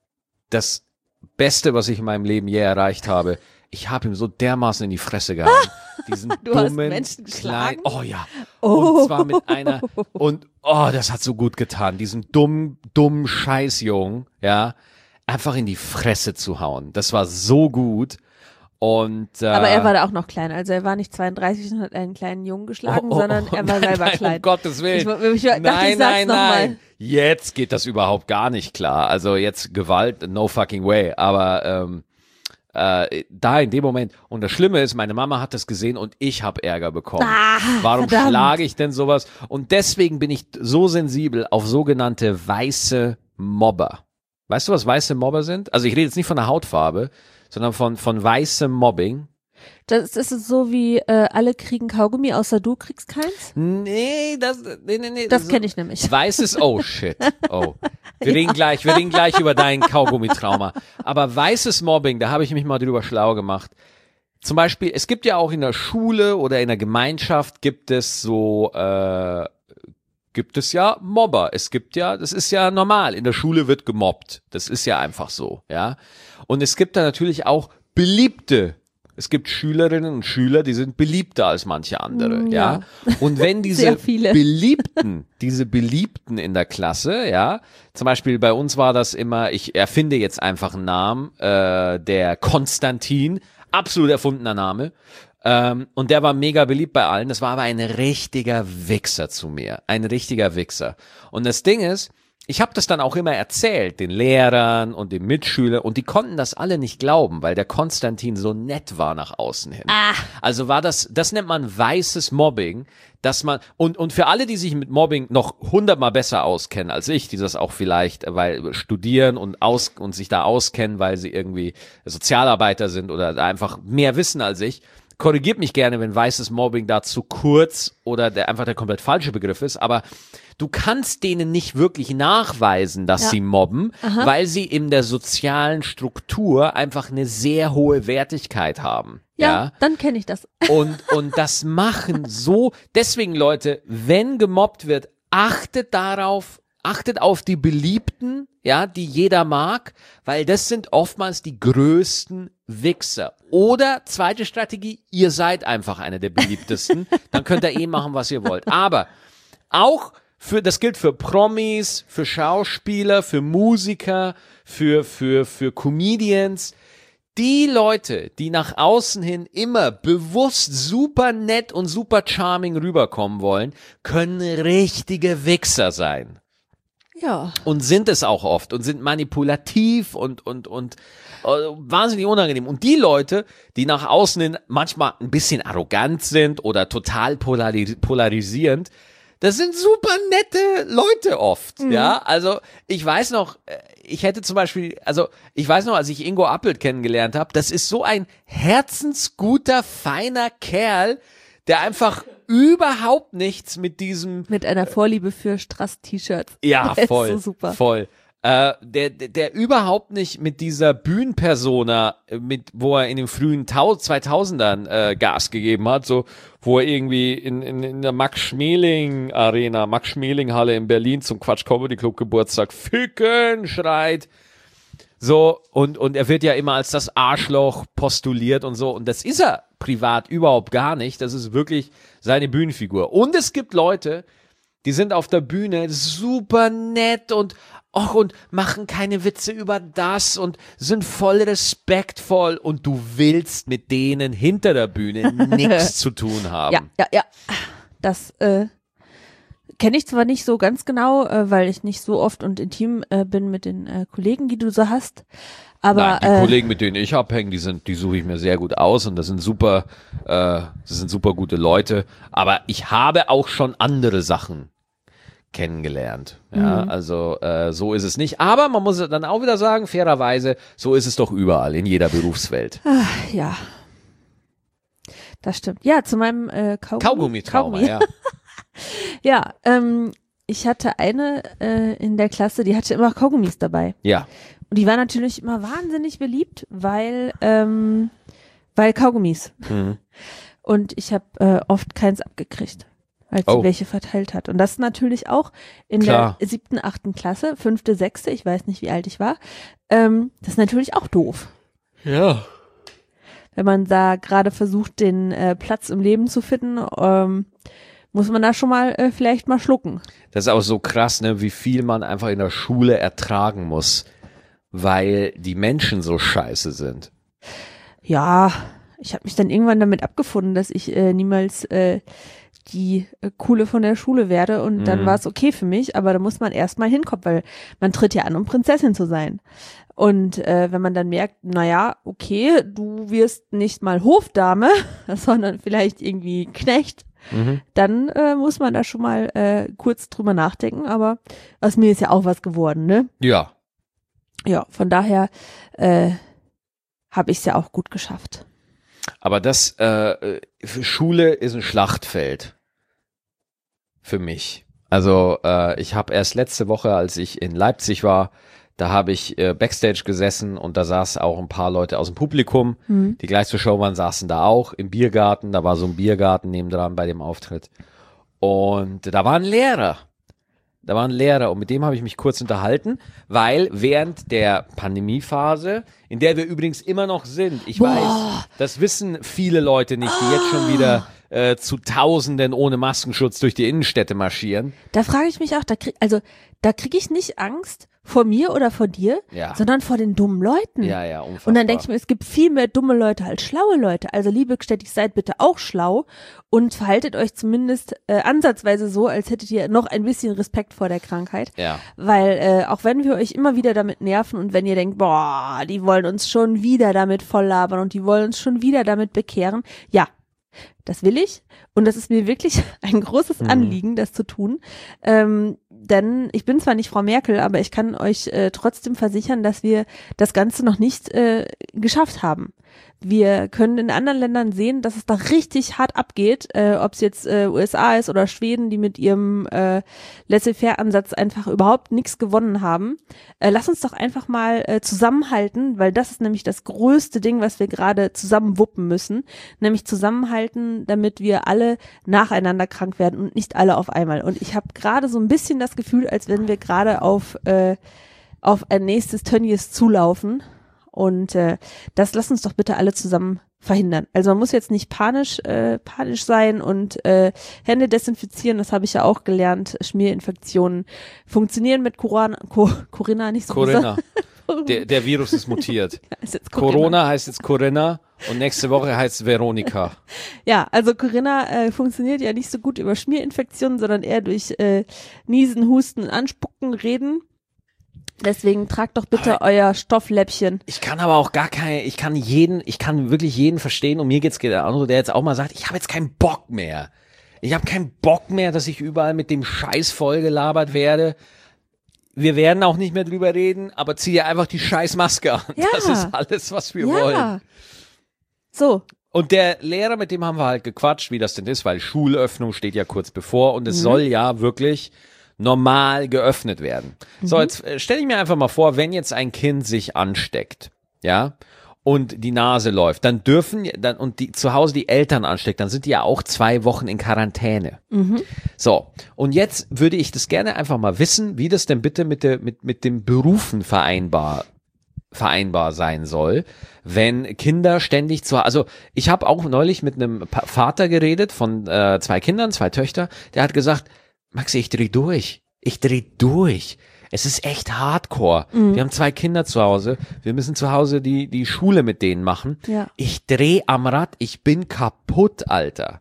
das Beste, was ich in meinem Leben je erreicht habe. Ich habe ihm so dermaßen in die Fresse gehauen. Diesen Du hast dummen, Menschen kleinen, geschlagen? oh ja. Oh. Und zwar mit einer, und oh, das hat so gut getan, diesen dummen, dummen Scheißjungen, ja, einfach in die Fresse zu hauen. Das war so gut. Und, äh, Aber er war da auch noch klein. Also er war nicht zweiunddreißig und hat einen kleinen Jungen geschlagen, Oh, oh, sondern er war nein, selber nein, klein. Um Gottes Willen. Ich, ich, ich dachte, nein, ich sag's nein, noch nein. mal. Jetzt geht das überhaupt gar nicht klar. Also jetzt Gewalt, no fucking way. Aber ähm, äh, da in dem Moment. Und das Schlimme ist, meine Mama hat das gesehen und ich habe Ärger bekommen. Ah, Warum verdammt. schlage ich denn sowas? Und deswegen bin ich so sensibel auf sogenannte weiße Mobber. Weißt du, was weiße Mobber sind? Also ich rede jetzt nicht von der Hautfarbe, sondern von, von weißem Mobbing. Das ist es so wie äh, alle kriegen Kaugummi, außer du kriegst keins. Nee, das, nee, nee, nee. Das kenne ich nämlich. Weißes, oh shit, oh. Wir reden gleich, wir reden gleich über dein Kaugummitrauma. Aber weißes Mobbing, da habe ich mich mal drüber schlau gemacht. Zum Beispiel, es gibt ja auch in der Schule oder in der Gemeinschaft gibt es so, äh, gibt es ja Mobber. Es gibt ja, das ist ja normal. In der Schule wird gemobbt. Das ist ja einfach so, ja. Und es gibt da natürlich auch beliebte. Es gibt Schülerinnen und Schüler, die sind beliebter als manche andere, Mm, ja. ja. Und wenn diese Sehr viele. Beliebten, diese Beliebten in der Klasse, ja, zum Beispiel bei uns war das immer, ich erfinde jetzt einfach einen Namen, äh, der Konstantin, absolut erfundener Name, Ähm, und der war mega beliebt bei allen. Das war aber ein richtiger Wichser zu mir. Ein richtiger Wichser. Und das Ding ist, ich habe das dann auch immer erzählt, den Lehrern und den Mitschülern, und die konnten das alle nicht glauben, weil der Konstantin so nett war nach außen hin. Ah. Also war das, das nennt man weißes Mobbing, dass man, und, und für alle, die sich mit Mobbing noch hundertmal besser auskennen als ich, die das auch vielleicht, weil studieren und aus, und sich da auskennen, weil sie irgendwie Sozialarbeiter sind oder einfach mehr wissen als ich, korrigiert mich gerne, wenn weißes Mobbing da zu kurz oder der einfach der komplett falsche Begriff ist, aber du kannst denen nicht wirklich nachweisen, dass Ja. sie mobben, Aha. weil sie in der sozialen Struktur einfach eine sehr hohe Wertigkeit haben. Ja, Ja. dann kenne ich das. Und, und das machen so, deswegen Leute, wenn gemobbt wird, achtet darauf, achtet auf die Beliebten, ja, die jeder mag, weil das sind oftmals die größten Wichser. Oder zweite Strategie, ihr seid einfach einer der beliebtesten, dann könnt ihr eh machen, was ihr wollt. Aber auch für, das gilt für Promis, für Schauspieler, für Musiker, für, für, für Comedians. Die Leute, die nach außen hin immer bewusst super nett und super charming rüberkommen wollen, können richtige Wichser sein. Ja. Und sind es auch oft und sind manipulativ und, und, und äh, wahnsinnig unangenehm. Und die Leute, die nach außen hin manchmal ein bisschen arrogant sind oder total polari- polarisierend, das sind super nette Leute oft, mhm. ja. Also ich weiß noch, ich hätte zum Beispiel, also ich weiß noch, als ich Ingo Appelt kennengelernt habe, das ist so ein herzensguter, feiner Kerl, der einfach überhaupt nichts mit diesem Mit einer Vorliebe für Strass-T-Shirts. ja Das voll, ist so super. voll. Äh, der, der, der überhaupt nicht mit dieser Bühnenpersona, mit, wo er in den frühen zweitausendern äh, Gas gegeben hat, so, wo er irgendwie in, in, in der Max-Schmeling-Arena, Max-Schmeling-Halle in Berlin zum Quatsch Comedy Club Geburtstag Ficken schreit. So, und, und er wird ja immer als das Arschloch postuliert und so, und das ist er privat überhaupt gar nicht. Das ist wirklich seine Bühnenfigur. Und es gibt Leute, die sind auf der Bühne super nett und och, und machen keine Witze über das und sind voll respektvoll, und du willst mit denen hinter der Bühne nichts zu tun haben. Ja, ja, ja. Das äh, kenne ich zwar nicht so ganz genau, äh, weil ich nicht so oft und intim äh, bin mit den äh, Kollegen, die du so hast. Aber Nein, die äh, Kollegen, mit denen ich abhänge, die sind, die suche ich mir sehr gut aus, und das sind super, äh, das sind super gute Leute. Aber ich habe auch schon andere Sachen kennengelernt. Ja, Mhm. also äh, so ist es nicht. Aber man muss dann auch wieder sagen, fairerweise, so ist es doch überall in jeder Berufswelt. ach, ja. Das stimmt. Ja, zu meinem äh, Kaugummi. Kaugummi-Trauma, Kaugummi. ja. Ja, ähm, ich hatte eine äh, in der Klasse, die hatte immer Kaugummis dabei. Ja. Und die war natürlich immer wahnsinnig beliebt, weil, ähm, weil Kaugummis. Mhm. Und ich habe äh, oft keins abgekriegt, weil sie Oh. welche verteilt hat. Und das natürlich auch in Klar. der siebten, achten Klasse, fünfte, sechste, ich weiß nicht, wie alt ich war. Ähm, das ist natürlich auch doof. Ja. Wenn man da gerade versucht, den äh, Platz im Leben zu finden, ähm, muss man da schon mal äh, vielleicht mal schlucken. Das ist auch so krass, ne, wie viel man einfach in der Schule ertragen muss, weil die Menschen so scheiße sind. Ja, ich habe mich dann irgendwann damit abgefunden, dass ich äh, niemals äh, die äh, Coole von der Schule werde, und dann Mhm. war es okay für mich, aber da muss man erstmal hinkommen, weil man tritt ja an, um Prinzessin zu sein. Und äh, wenn man dann merkt, naja, okay, du wirst nicht mal Hofdame, sondern vielleicht irgendwie Knecht, Mhm. dann äh, muss man da schon mal äh, kurz drüber nachdenken, aber aus mir ist ja auch was geworden, ne? Ja. Ja, von daher äh, habe ich es ja auch gut geschafft. Aber das, äh, für Schule ist ein Schlachtfeld. Für mich. Also, äh, ich habe erst letzte Woche, als ich in Leipzig war, da habe ich äh, Backstage gesessen, und da saßen auch ein paar Leute aus dem Publikum, Mhm. die gleich zur Show waren, saßen da auch im Biergarten. Da war so ein Biergarten nebendran bei dem Auftritt. Und da war ein Lehrer. Da war ein Lehrer, und mit dem habe ich mich kurz unterhalten, weil während der Pandemiephase, in der wir übrigens immer noch sind, ich Boah. weiß, das wissen viele Leute nicht, die jetzt schon wieder äh, zu Tausenden ohne Maskenschutz durch die Innenstädte marschieren. Da frage ich mich auch, da krieg, also da kriege ich nicht Angst vor mir oder vor dir, Ja. sondern vor den dummen Leuten. Ja, ja, unfassbar. Und dann denke ich mir, es gibt viel mehr dumme Leute als schlaue Leute. Also liebe Gstetti, seid bitte auch schlau und verhaltet euch zumindest äh, ansatzweise so, als hättet ihr noch ein bisschen Respekt vor der Krankheit. Ja. Weil äh, auch wenn wir euch immer wieder damit nerven und wenn ihr denkt, boah, die wollen uns schon wieder damit voll labern und die wollen uns schon wieder damit bekehren, ja, das will ich und das ist mir wirklich ein großes Mhm. Anliegen, das zu tun. Ähm, denn ich bin zwar nicht Frau Merkel, aber ich kann euch äh, trotzdem versichern, dass wir das Ganze noch nicht äh, geschafft haben. Wir können in anderen Ländern sehen, dass es da richtig hart abgeht, äh, ob es jetzt äh, U S A ist oder Schweden, die mit ihrem äh, Laissez-faire-Ansatz einfach überhaupt nichts gewonnen haben. Äh, lass uns doch einfach mal äh, zusammenhalten, weil das ist nämlich das größte Ding, was wir gerade zusammen wuppen müssen, nämlich zusammenhalten, damit wir alle nacheinander krank werden und nicht alle auf einmal. Und ich habe gerade so ein bisschen das Gefühl, als wenn wir gerade auf äh, auf ein nächstes Tönnies zulaufen. Und äh, das lass uns doch bitte alle zusammen verhindern. Also man muss jetzt nicht panisch äh, panisch sein und äh, Hände desinfizieren, das habe ich ja auch gelernt. Schmierinfektionen funktionieren mit Corona, Co Corinna nicht so Corinna. Der, der Virus ist mutiert. Ja, ist jetzt Corinna. Corona heißt jetzt Corinna und nächste Woche heißt Veronika. Ja, also Corinna äh, funktioniert ja nicht so gut über Schmierinfektionen, sondern eher durch äh, Niesen, Husten, Anspucken, Reden. Deswegen tragt doch bitte Aber euer Stoffläppchen. Ich kann aber auch gar keine, ich kann jeden, ich kann wirklich jeden verstehen und mir geht's genauso, der jetzt auch mal sagt, ich habe jetzt keinen Bock mehr. Ich habe keinen Bock mehr, dass ich überall mit dem Scheiß vollgelabert werde. Wir werden auch nicht mehr drüber reden, aber zieh dir einfach die Scheißmaske an. Ja. Das ist alles, was wir Ja. wollen. So, Und der Lehrer, mit dem haben wir halt gequatscht, wie das denn ist, weil Schulöffnung steht ja kurz bevor und es Mhm. soll ja wirklich normal geöffnet werden. So, Mhm. jetzt äh, stelle ich mir einfach mal vor, wenn jetzt ein Kind sich ansteckt, ja, und die Nase läuft, dann dürfen, dann und die zu Hause die Eltern ansteckt, dann sind die ja auch zwei Wochen in Quarantäne. Mhm. So, und jetzt würde ich das gerne einfach mal wissen, wie das denn bitte mit der, mit, mit dem Berufen vereinbar vereinbar sein soll, wenn Kinder ständig zu, also ich habe auch neulich mit einem Pa- Vater geredet von äh, zwei Kindern, zwei Töchter, der hat gesagt, Maxi, ich dreh durch, ich dreh durch. Es ist echt hardcore. Mhm. Wir haben zwei Kinder zu Hause, wir müssen zu Hause die die Schule mit denen machen. Ja. Ich dreh am Rad, ich bin kaputt, Alter.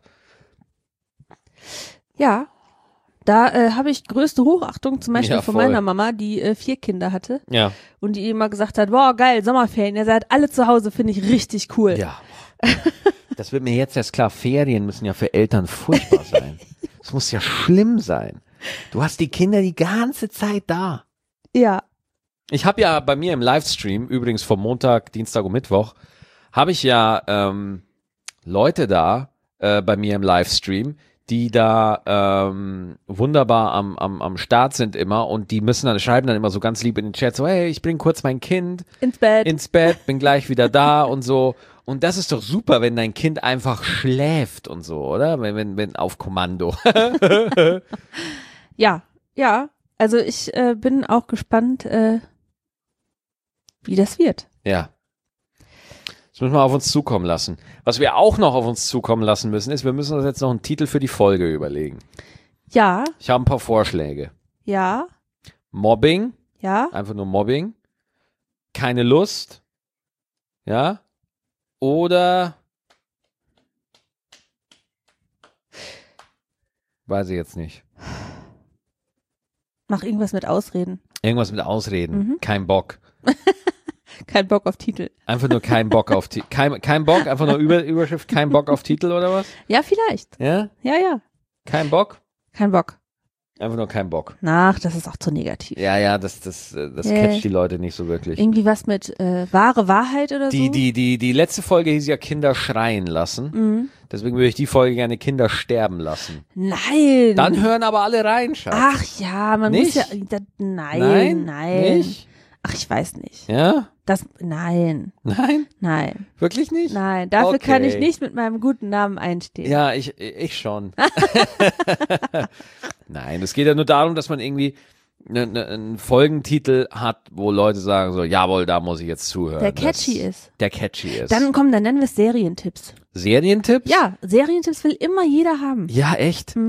Ja, da äh, habe ich größte Hochachtung zum Beispiel Ja, von voll. meiner Mama, die äh, vier Kinder hatte Ja. und die immer gesagt hat, boah, geil, Sommerferien, ihr seid alle zu Hause, finde ich richtig cool. Ja. Das wird mir jetzt erst klar, Ferien müssen ja für Eltern furchtbar sein. Das muss ja schlimm sein. Du hast die Kinder die ganze Zeit da. Ja. Ich habe ja bei mir im Livestream, übrigens vom Montag, Dienstag und Mittwoch, habe ich ja ähm, Leute da äh, bei mir im Livestream, die da ähm, wunderbar am, am, am Start sind immer und die müssen dann, schreiben dann immer so ganz lieb in den Chat so, hey, ich bring kurz mein Kind Ins Bett. ins Bett, bin gleich wieder da und so. Und das ist doch super, wenn dein Kind einfach schläft und so, oder? Wenn, wenn, wenn auf Kommando. Ja, ja. Also ich äh, bin auch gespannt, äh, wie das wird. Ja. Das müssen wir auf uns zukommen lassen. Was wir auch noch auf uns zukommen lassen müssen, ist, wir müssen uns jetzt noch einen Titel für die Folge überlegen. Ja, Ich habe ein paar Vorschläge. ja, Mobbing, ja. einfach nur Mobbing. Keine Lust. Ja. Oder weiß ich jetzt nicht. Mach irgendwas mit Ausreden. Irgendwas mit Ausreden. Mhm. Kein Bock. Kein Bock auf Titel. Einfach nur kein Bock auf Titel. Kein, kein Bock, einfach nur Über Überschrift, kein Bock auf Titel oder was? Ja, vielleicht. Ja? Ja, ja. Kein Bock? Kein Bock. Einfach nur kein Bock. Ach, das ist auch zu negativ. Ja, ja, das, das, äh, das Nee. catcht die Leute nicht so wirklich. Irgendwie was mit äh, wahre Wahrheit oder Die, so? die, die, die letzte Folge hieß ja Kinder schreien lassen. Mhm. Deswegen würde ich die Folge gerne Kinder sterben lassen. Nein. Dann hören aber alle rein, Schatz. Ach ja, man Nicht? muss ja. Da, nein, Nein? nein. Nicht? Ach, ich weiß nicht. Ja? Das, nein, Nein? nein, Wirklich nicht? nein. Dafür Okay. kann ich nicht mit meinem guten Namen einstehen. Ja, ich, ich schon. Nein, es geht ja nur darum, dass man irgendwie ne, ne, einen Folgentitel hat, wo Leute sagen so, jawohl, da muss ich jetzt zuhören. Der catchy das, ist. Der catchy ist. Dann komm, dann nennen wir es Serientipps. Serientipps? Ja, Serientipps will immer jeder haben. Ja, echt? Mhm.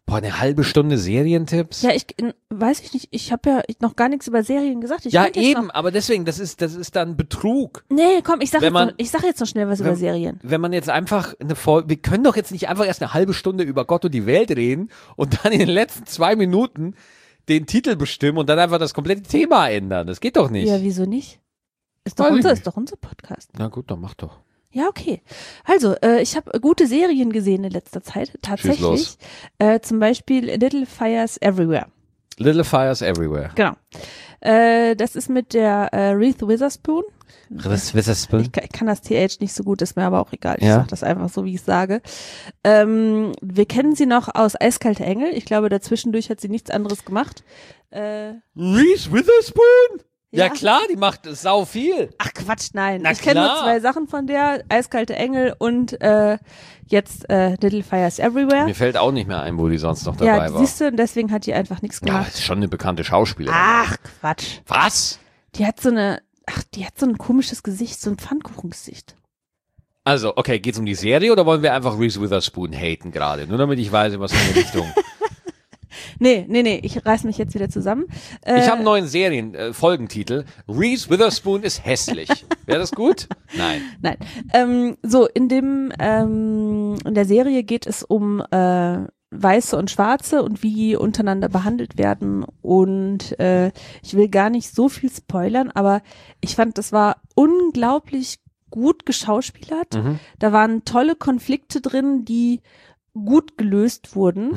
Boah, eine halbe Stunde Serientipps? Ja, ich in, weiß ich nicht, ich habe ja noch gar nichts über Serien gesagt. Ich ja, könnte jetzt eben, noch, aber deswegen, das ist, das ist dann Betrug. nee, komm, ich sag, Wenn jetzt man- noch, ich sag jetzt noch schnell was über Serien. Wenn man jetzt einfach eine Folge, wir können doch jetzt nicht einfach erst eine halbe Stunde über Gott und die Welt reden und dann in den letzten zwei Minuten den Titel bestimmen und dann einfach das komplette Thema ändern. Das geht doch nicht. Ja, wieso nicht? Ist doch Weiß ich unser, nicht. ist doch unser Podcast. Na gut, dann mach doch. Ja, okay. Also, äh, ich habe gute Serien gesehen in letzter Zeit, los. tatsächlich. Äh, zum Beispiel Little Fires Everywhere. Little Fires Everywhere. Genau. Äh, das ist mit der äh, Reese Witherspoon. Was ist das? Ich, kann- ich kann das T H nicht so gut, ist mir aber auch egal. Ich Ja. sag das einfach so, wie ich sage. Ähm, wir kennen sie noch aus Eiskalte Engel. Ich glaube, dazwischendurch hat sie nichts anderes gemacht. Äh, Reese Witherspoon? Ja. Ja. klar, die macht sau viel. ach Quatsch, nein. Na ich kenne nur klar. zwei Sachen von der. Eiskalte Engel und äh, jetzt äh, Little Fires Everywhere. Mir fällt auch nicht mehr ein, wo die sonst noch dabei Ja, war. siehst du, und deswegen hat die einfach nichts Ja, gemacht. ist schon eine bekannte Schauspielerin. Ach, Quatsch. Was? Die hat so eine, ach, die hat so ein komisches Gesicht, so ein Pfannkuchengesicht. Also, okay, geht's um die Serie oder wollen wir einfach Reese Witherspoon haten gerade? Nur damit ich weiß, in was für eine Richtung. Nee, nee, nee, ich reiß mich jetzt wieder zusammen. Äh, Ich habe einen neuen Serien, äh, Folgentitel. Reese Witherspoon ist hässlich. Wäre das gut? Nein. Nein. Ähm, so, in dem, ähm, in der Serie geht es um äh, Weiße und Schwarze und wie die untereinander behandelt werden. Und äh, ich will gar nicht so viel spoilern, aber ich fand, das war unglaublich gut geschauspielert. Mhm. Da waren tolle Konflikte drin, die gut gelöst wurden.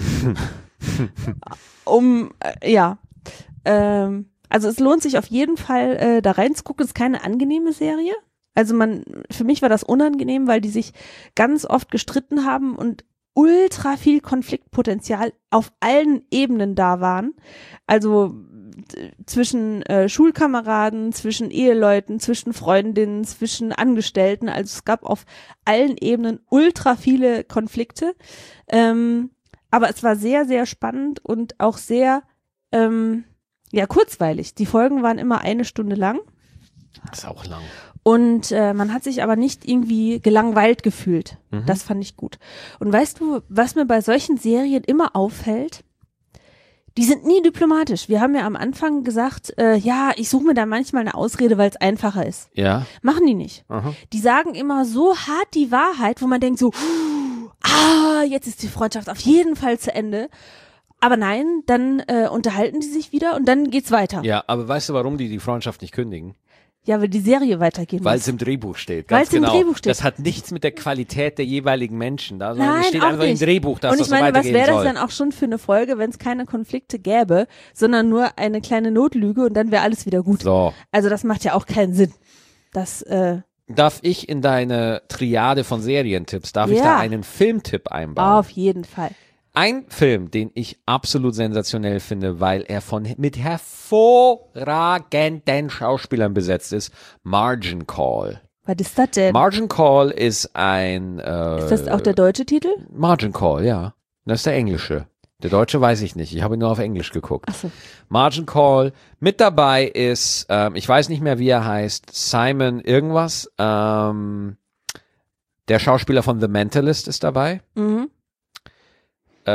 um, äh, ja. Ähm, also es lohnt sich auf jeden Fall, äh, da reinzugucken. Es ist keine angenehme Serie. Also man, für mich war das unangenehm, weil die sich ganz oft gestritten haben und ultra viel Konfliktpotenzial auf allen Ebenen da waren. Also t- zwischen äh, Schulkameraden, zwischen Eheleuten, zwischen Freundinnen, zwischen Angestellten. Also es gab auf allen Ebenen ultra viele Konflikte. Ähm, aber es war sehr, sehr spannend und auch sehr ähm, ja kurzweilig. Die Folgen waren immer eine Stunde lang. Das ist auch lang. Und äh, man hat sich aber nicht irgendwie gelangweilt gefühlt. Mhm. Das fand ich gut. Und weißt du, was mir bei solchen Serien immer auffällt? Die sind nie diplomatisch. Wir haben ja am Anfang gesagt, äh, ja, ich suche mir da manchmal eine Ausrede, weil es einfacher ist. Ja. Machen die nicht. Aha. Die sagen immer so hart die Wahrheit, wo man denkt so, ah, jetzt ist die Freundschaft auf jeden Fall zu Ende. Aber nein, dann äh, unterhalten die sich wieder und dann geht's weiter. Ja, aber weißt du, warum die die Freundschaft nicht kündigen? Ja, weil die Serie weitergehen Weil muss. es im Drehbuch steht. Weil Ganz es im genau. Drehbuch steht. Das hat nichts mit der Qualität der jeweiligen Menschen da, sondern es Nein, steht auch einfach nicht. im Drehbuch, dass Und das ich meine, so was weitergehen wäre das soll. dann auch schon für eine Folge, wenn es keine Konflikte gäbe, sondern nur eine kleine Notlüge und dann wäre alles wieder gut. So. Also das macht ja auch keinen Sinn. Das, äh, Darf ich in deine Triade von Serientipps, darf ich Ja. da einen Filmtipp einbauen? auf jeden Fall. Ein Film, den ich absolut sensationell finde, weil er von mit hervorragenden Schauspielern besetzt ist, Margin Call. Was ist das denn? Margin Call ist ein äh, ist das auch der deutsche Titel? Margin Call, ja. Das ist der englische. Der deutsche weiß ich nicht. Ich habe ihn nur auf Englisch geguckt. Achso. Margin Call. Mit dabei ist, ähm, ich weiß nicht mehr, wie er heißt, Simon irgendwas. Ähm, der Schauspieler von The Mentalist ist dabei. Mhm. Äh,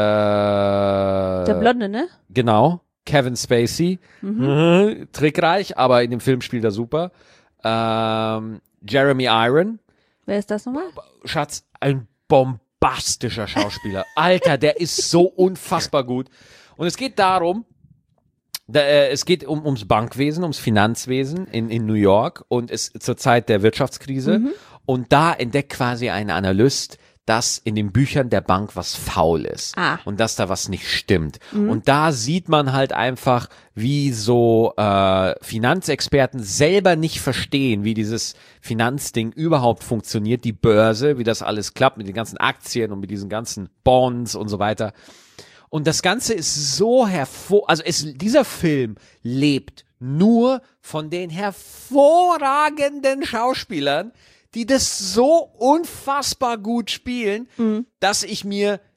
Der Blonde, ne? Genau. Kevin Spacey. Mhm. Trickreich, aber in dem Film spielt er super. Ähm, Jeremy Iron. Wer ist das nochmal? Schatz, ein bombastischer Schauspieler. Alter, der ist so unfassbar gut. Und es geht darum, da, äh, es geht um, ums Bankwesen, ums Finanzwesen in, in New York und es zur Zeit der Wirtschaftskrise. Mhm. Und da entdeckt quasi ein Analyst, dass in den Büchern der Bank was faul ist Ah. und dass da was nicht stimmt. Und da sieht man halt einfach, wie so äh, Finanzexperten selber nicht verstehen, wie dieses Finanzding überhaupt funktioniert, die Börse, wie das alles klappt mit den ganzen Aktien und mit diesen ganzen Bonds und so weiter. Und das Ganze ist so hervor, also es, dieser Film lebt nur von den hervorragenden Schauspielern, die das so unfassbar gut spielen, dass ich mir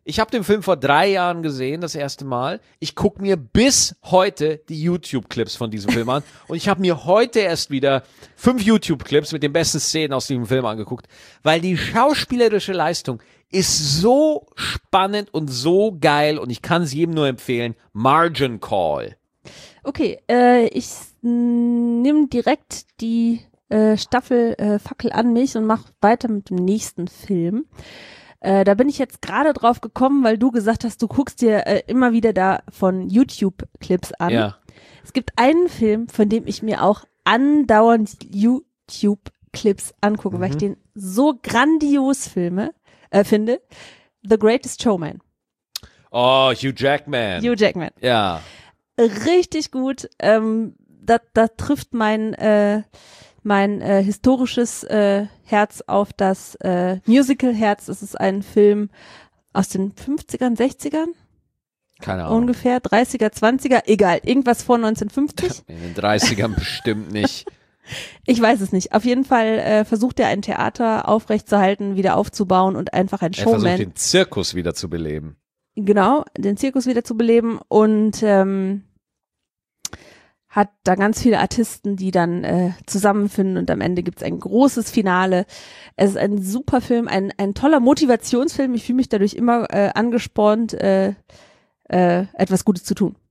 Ich habe den Film vor drei Jahren gesehen, das erste Mal. Ich gucke mir bis heute die YouTube-Clips von diesem Film an. Und ich habe mir heute erst wieder fünf YouTube-Clips mit den besten Szenen aus diesem Film angeguckt, weil die schauspielerische Leistung ist so spannend und so geil und ich kann es jedem nur empfehlen. Margin Call. Okay, äh, ich nehme direkt die äh, Staffel äh, Fackel an mich und mache weiter mit dem nächsten Film. Äh, da bin ich jetzt gerade drauf gekommen, weil du gesagt hast, du guckst dir äh, immer wieder da von YouTube-Clips an. Ja. Es gibt einen Film, von dem ich mir auch andauernd YouTube-Clips angucke, Mhm. weil ich den so grandios filme, äh, finde. The Greatest Showman. Oh, Hugh Jackman. Hugh Jackman. Ja. Richtig gut. Ähm, da, da trifft mein äh, mein äh, historisches äh, Herz auf das äh, Musical-Herz. Das ist ein Film aus den fünfzigern, sechzigern Keine Ahnung. ungefähr, dreißiger, zwanziger, egal, irgendwas vor neunzehnhundertfünfzig. In den dreißigern bestimmt nicht. Ich weiß es nicht. Auf jeden Fall äh, versucht er ein Theater aufrechtzuerhalten, wieder aufzubauen und einfach ein Er versucht Showman, den Zirkus wieder zu beleben. genau, den Zirkus wieder zu beleben und ähm, hat da ganz viele Artisten, die dann äh, zusammenfinden und am Ende gibt's ein großes Finale. Es ist ein super Film, ein, ein toller Motivationsfilm. Ich fühle mich dadurch immer äh, angespornt, äh, äh, etwas Gutes zu tun.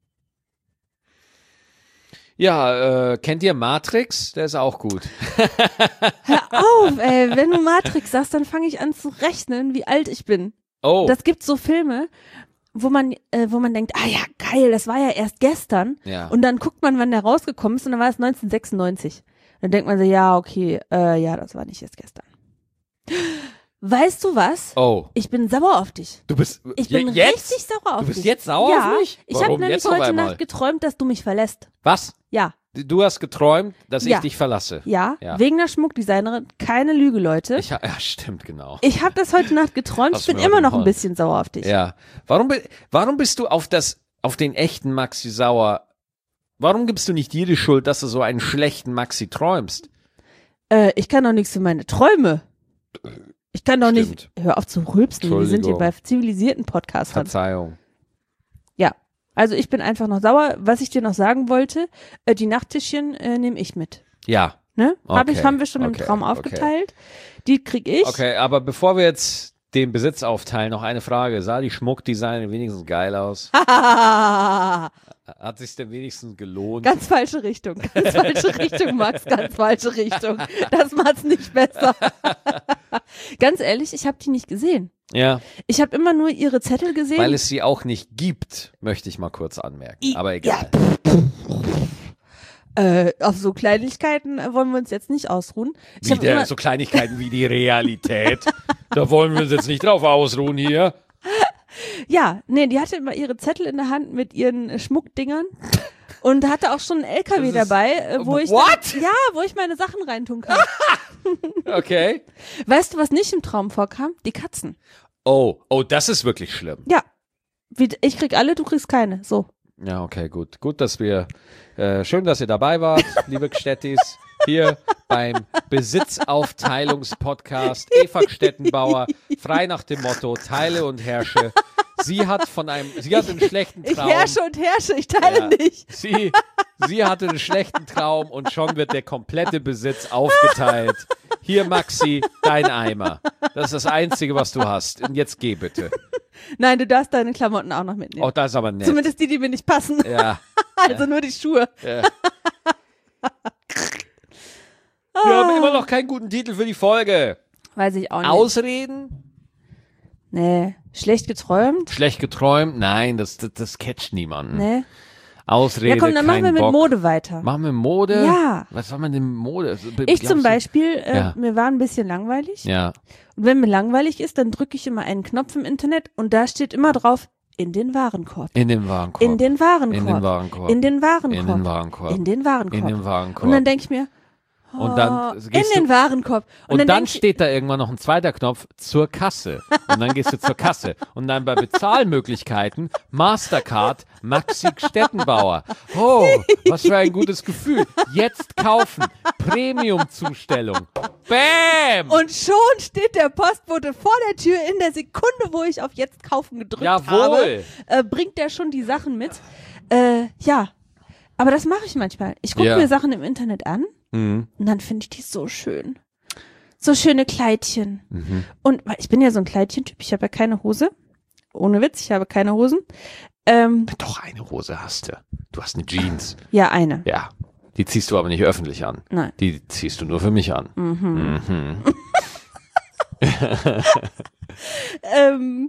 Ja, äh, kennt ihr Matrix? Der ist auch gut. Hör auf, ey, wenn du Matrix sagst, dann fange ich an zu rechnen, wie alt ich bin. Oh, Das gibt so Filme, wo man, äh, wo man denkt, ah ja, geil, das war ja erst gestern. ja. Und dann guckt man, wann der rausgekommen ist und dann war es neunzehnhundertsechsundneunzig. Dann denkt man so, ja, okay, äh, ja, das war nicht erst gestern. Weißt du was? Oh, Ich bin sauer auf dich. du bist Ich je- bin jetzt? richtig sauer auf Du bist dich. jetzt sauer ja, auf mich? Ich habe Warum nämlich jetzt auf heute einmal? Nacht geträumt, dass du mich verlässt. Was? Ja, Du hast geträumt, dass Ja. ich dich verlasse. ja, Ja. wegen der Schmuckdesignerin. Keine Lüge, Leute. Ich, ha- ja, stimmt, genau. Ich habe das heute Nacht geträumt. Hast Ich du bin mir immer heute noch ein mal- bisschen sauer auf dich. Ja. Warum, bi- warum bist du auf das, auf den echten Maxi sauer? Warum gibst du nicht dir die Schuld, dass du so einen schlechten Maxi träumst? Äh, ich kann doch nichts für meine Träume. Ich kann doch Stimmt. nicht. Hör auf zu rülpsen. Wir sind hier Entschuldigung. bei zivilisierten Podcastern. Verzeihung. Ja. Also ich bin einfach noch sauer. Was ich dir noch sagen wollte, äh, die Nachttischchen äh, nehme ich mit. Ja. Ne? Hab ich, Okay, haben wir schon im okay, Traum okay. aufgeteilt. Die krieg ich. Okay, aber bevor wir jetzt den Besitz aufteilen, noch eine Frage. Sah die Schmuckdesign wenigstens geil aus? Hat sich's denn wenigstens gelohnt? Ganz falsche Richtung. Ganz falsche Richtung, Max. Ganz falsche Richtung. Das macht's nicht besser. Ganz ehrlich, ich habe die nicht gesehen. Ja, Ich habe immer nur ihre Zettel gesehen. weil es sie auch nicht gibt, möchte ich mal kurz anmerken. I- Aber egal. äh, auf so Kleinigkeiten äh, wollen wir uns jetzt nicht ausruhen. Ich Wie hab der, immer, so Kleinigkeiten wie die Realität. Da wollen wir uns jetzt nicht drauf ausruhen hier. ja, nee, die hatte immer ihre Zettel in der Hand mit ihren äh, Schmuckdingern und hatte auch schon einen L K W Das ist- dabei, äh, wo ich What? Dann, ja, wo ich meine Sachen reintun kann. Okay. Weißt du, was nicht im Traum vorkam? Die Katzen. Oh, oh, das ist wirklich schlimm. Ja. Wie, ich krieg alle, du kriegst keine. So. Ja, okay, gut. Gut, dass wir, äh, schön, dass ihr dabei wart, liebe Gstettis, hier beim Besitzaufteilungspodcast Eva Gstettenbauer, frei nach dem Motto, teile und herrsche. Sie hat von einem, sie hat einen schlechten Ich Traum. herrsche und herrsche, ich teile Ja. nicht. Sie, sie hatte einen schlechten Traum und schon wird der komplette Besitz aufgeteilt. Hier, Maxi, dein Eimer. Das ist das Einzige, was du hast. Und jetzt geh bitte. Nein, du darfst deine Klamotten auch noch mitnehmen. Oh, das ist aber nett. Zumindest die, die mir nicht passen. Ja. Also nur die Schuhe. ja. Wir haben immer noch keinen guten Titel für die Folge. Weiß ich auch nicht. Ausreden? Nee. Schlecht geträumt? Schlecht geträumt? Nein, das, das, das catcht niemanden. Nee. Ausrede, Ja, komm, dann machen kein wir mit Bock. Mode weiter. Machen wir Mode? Ja. Was soll man denn mit Mode? Also, be- Ich glaubst zum du- Beispiel, äh, Ja. mir war ein bisschen langweilig. Ja. Und wenn mir langweilig ist, dann drücke ich immer einen Knopf im Internet und da steht immer drauf, in den Warenkorb. In den Warenkorb. In den Warenkorb. In den Warenkorb. In den Warenkorb. In den Warenkorb. In den Warenkorb. In den Warenkorb. Und dann denke ich mir, Und dann Oh, in gehst den du, Warenkorb. und, dann, denk ich- steht da irgendwann noch ein zweiter Knopf zur Kasse. Und dann gehst du zur Kasse. Und dann bei Bezahlmöglichkeiten Mastercard Maxi Stettenbauer. Oh, was für ein gutes Gefühl. Jetzt kaufen. Premium-Zustellung. Bam! Und schon steht der Postbote vor der Tür in der Sekunde, wo ich auf Jetzt kaufen gedrückt habe. Jawohl. Äh, bringt der schon die Sachen mit. Äh, ja, aber das mache ich manchmal. Ich gucke Ja. mir Sachen im Internet an Mhm. und dann finde ich die so schön. So schöne Kleidchen. Mhm. Und weil ich bin ja so ein Kleidchentyp, ich habe ja keine Hose. Ohne Witz, ich habe keine Hosen. Ähm, Doch, eine Hose hast du. Du hast eine Jeans. ja, eine. Ja. Die ziehst du aber nicht öffentlich an. Nein. Die ziehst du nur für mich an. Mhm. Mhm. Ähm,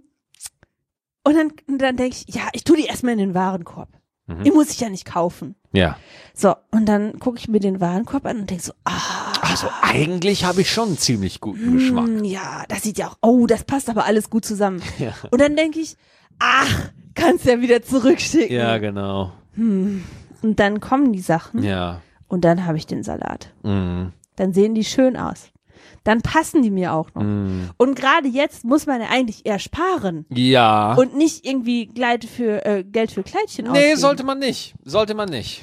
und dann, dann denke ich, ja, ich tue die erstmal in den Warenkorb. Mhm. Die muss ich ja nicht kaufen. Ja. So, und dann gucke ich mir den Warenkorb an und denke so, ah, Also eigentlich habe ich schon einen ziemlich guten Geschmack. mm, ja, das sieht ja auch, oh, das passt aber alles gut zusammen. Ja. Und dann denke ich, ach, kannst ja wieder zurückschicken. Ja, genau. Hm. Und dann kommen die Sachen Ja. und dann habe ich den Salat. Mhm. Dann sehen die schön aus. Dann passen die mir auch noch. Mhm. Und gerade jetzt muss man ja eigentlich eher sparen Ja. und nicht irgendwie Gleit für, äh, Geld für Kleidchen Nee, ausgeben. sollte man nicht. Sollte man nicht.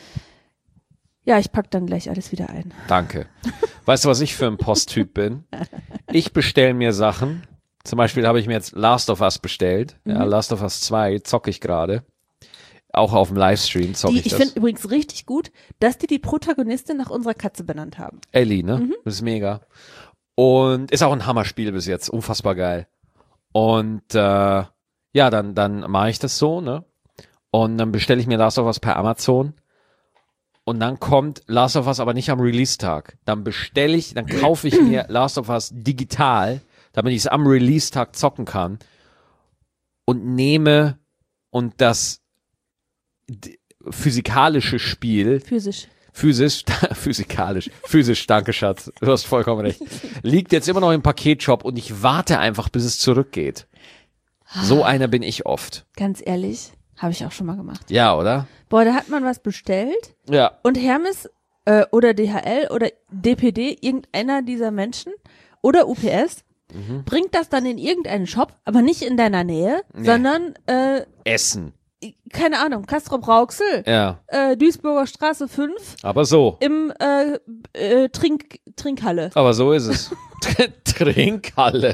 Ja, ich pack dann gleich alles wieder ein. Danke. Weißt du, was ich für ein Posttyp bin? Ich bestelle mir Sachen. Zum Beispiel habe ich mir jetzt Last of Us bestellt. Ja, Last of Us zwei zocke ich gerade. Auch auf dem Livestream zocke Die, ich ich das. finde übrigens richtig gut, dass die die Protagonistin nach unserer Katze benannt haben. Ellie, ne? Mhm. Das ist mega. Und ist auch ein Hammerspiel bis jetzt. Unfassbar geil. Und äh, ja, dann, dann mache ich das so, ne? Und dann bestelle ich mir Last of Us per Amazon. Und dann kommt Last of Us aber nicht am Release-Tag. Dann bestelle ich, dann kaufe ich mir Last of Us digital, damit ich es am Release-Tag zocken kann. Und nehme und das d- physikalische Spiel Physisch. physisch, physikalisch, physisch, danke Schatz, du hast vollkommen recht, liegt jetzt immer noch im Paketshop und ich warte einfach, bis es zurückgeht. So einer bin ich oft. Ganz ehrlich, habe ich auch schon mal gemacht. Ja, oder? Boah, da hat man was bestellt Ja. und Hermes äh, oder D H L oder D P D, irgendeiner dieser Menschen oder U P S, Mhm. bringt das dann in irgendeinen Shop, aber nicht in deiner Nähe, Nee. sondern, äh, Essen. keine Ahnung, Castrop Rauxel, Ja, äh, Duisburger Straße fünf aber so. im äh, äh, Trink, Trinkhalle. Aber so ist es. Trinkhalle.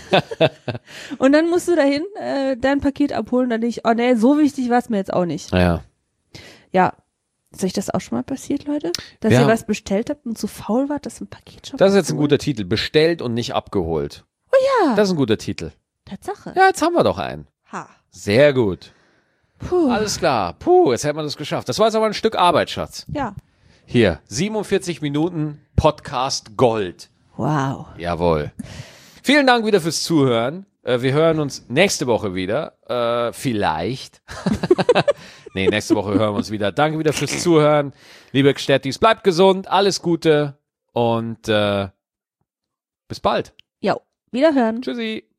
Und dann musst du dahin äh, dein Paket abholen. Dann denke ich, oh nee, so wichtig war es mir jetzt auch nicht. Ja. Ja, ist euch das auch schon mal passiert, Leute? Dass Ja. ihr was bestellt habt und zu faul wart, das im Paketshop Das ist jetzt ein abzuholen? guter Titel. Bestellt und nicht abgeholt. Oh ja. Das ist ein guter Titel. Tatsache. Ja, jetzt haben wir doch einen. Ha. Sehr gut. Puh. Alles klar. Puh, jetzt hätten wir das geschafft. Das war jetzt aber ein Stück Arbeit, Schatz. Ja. Hier, siebenundvierzig Minuten Podcast Gold. Wow. Jawohl. Vielen Dank wieder fürs Zuhören. Äh, wir hören uns nächste Woche wieder. Äh, vielleicht. Nee, nächste Woche hören wir uns wieder. Danke wieder fürs Zuhören. Liebe Gstettis, bleibt gesund, alles Gute und äh, bis bald. Jo. Wiederhören. Tschüssi.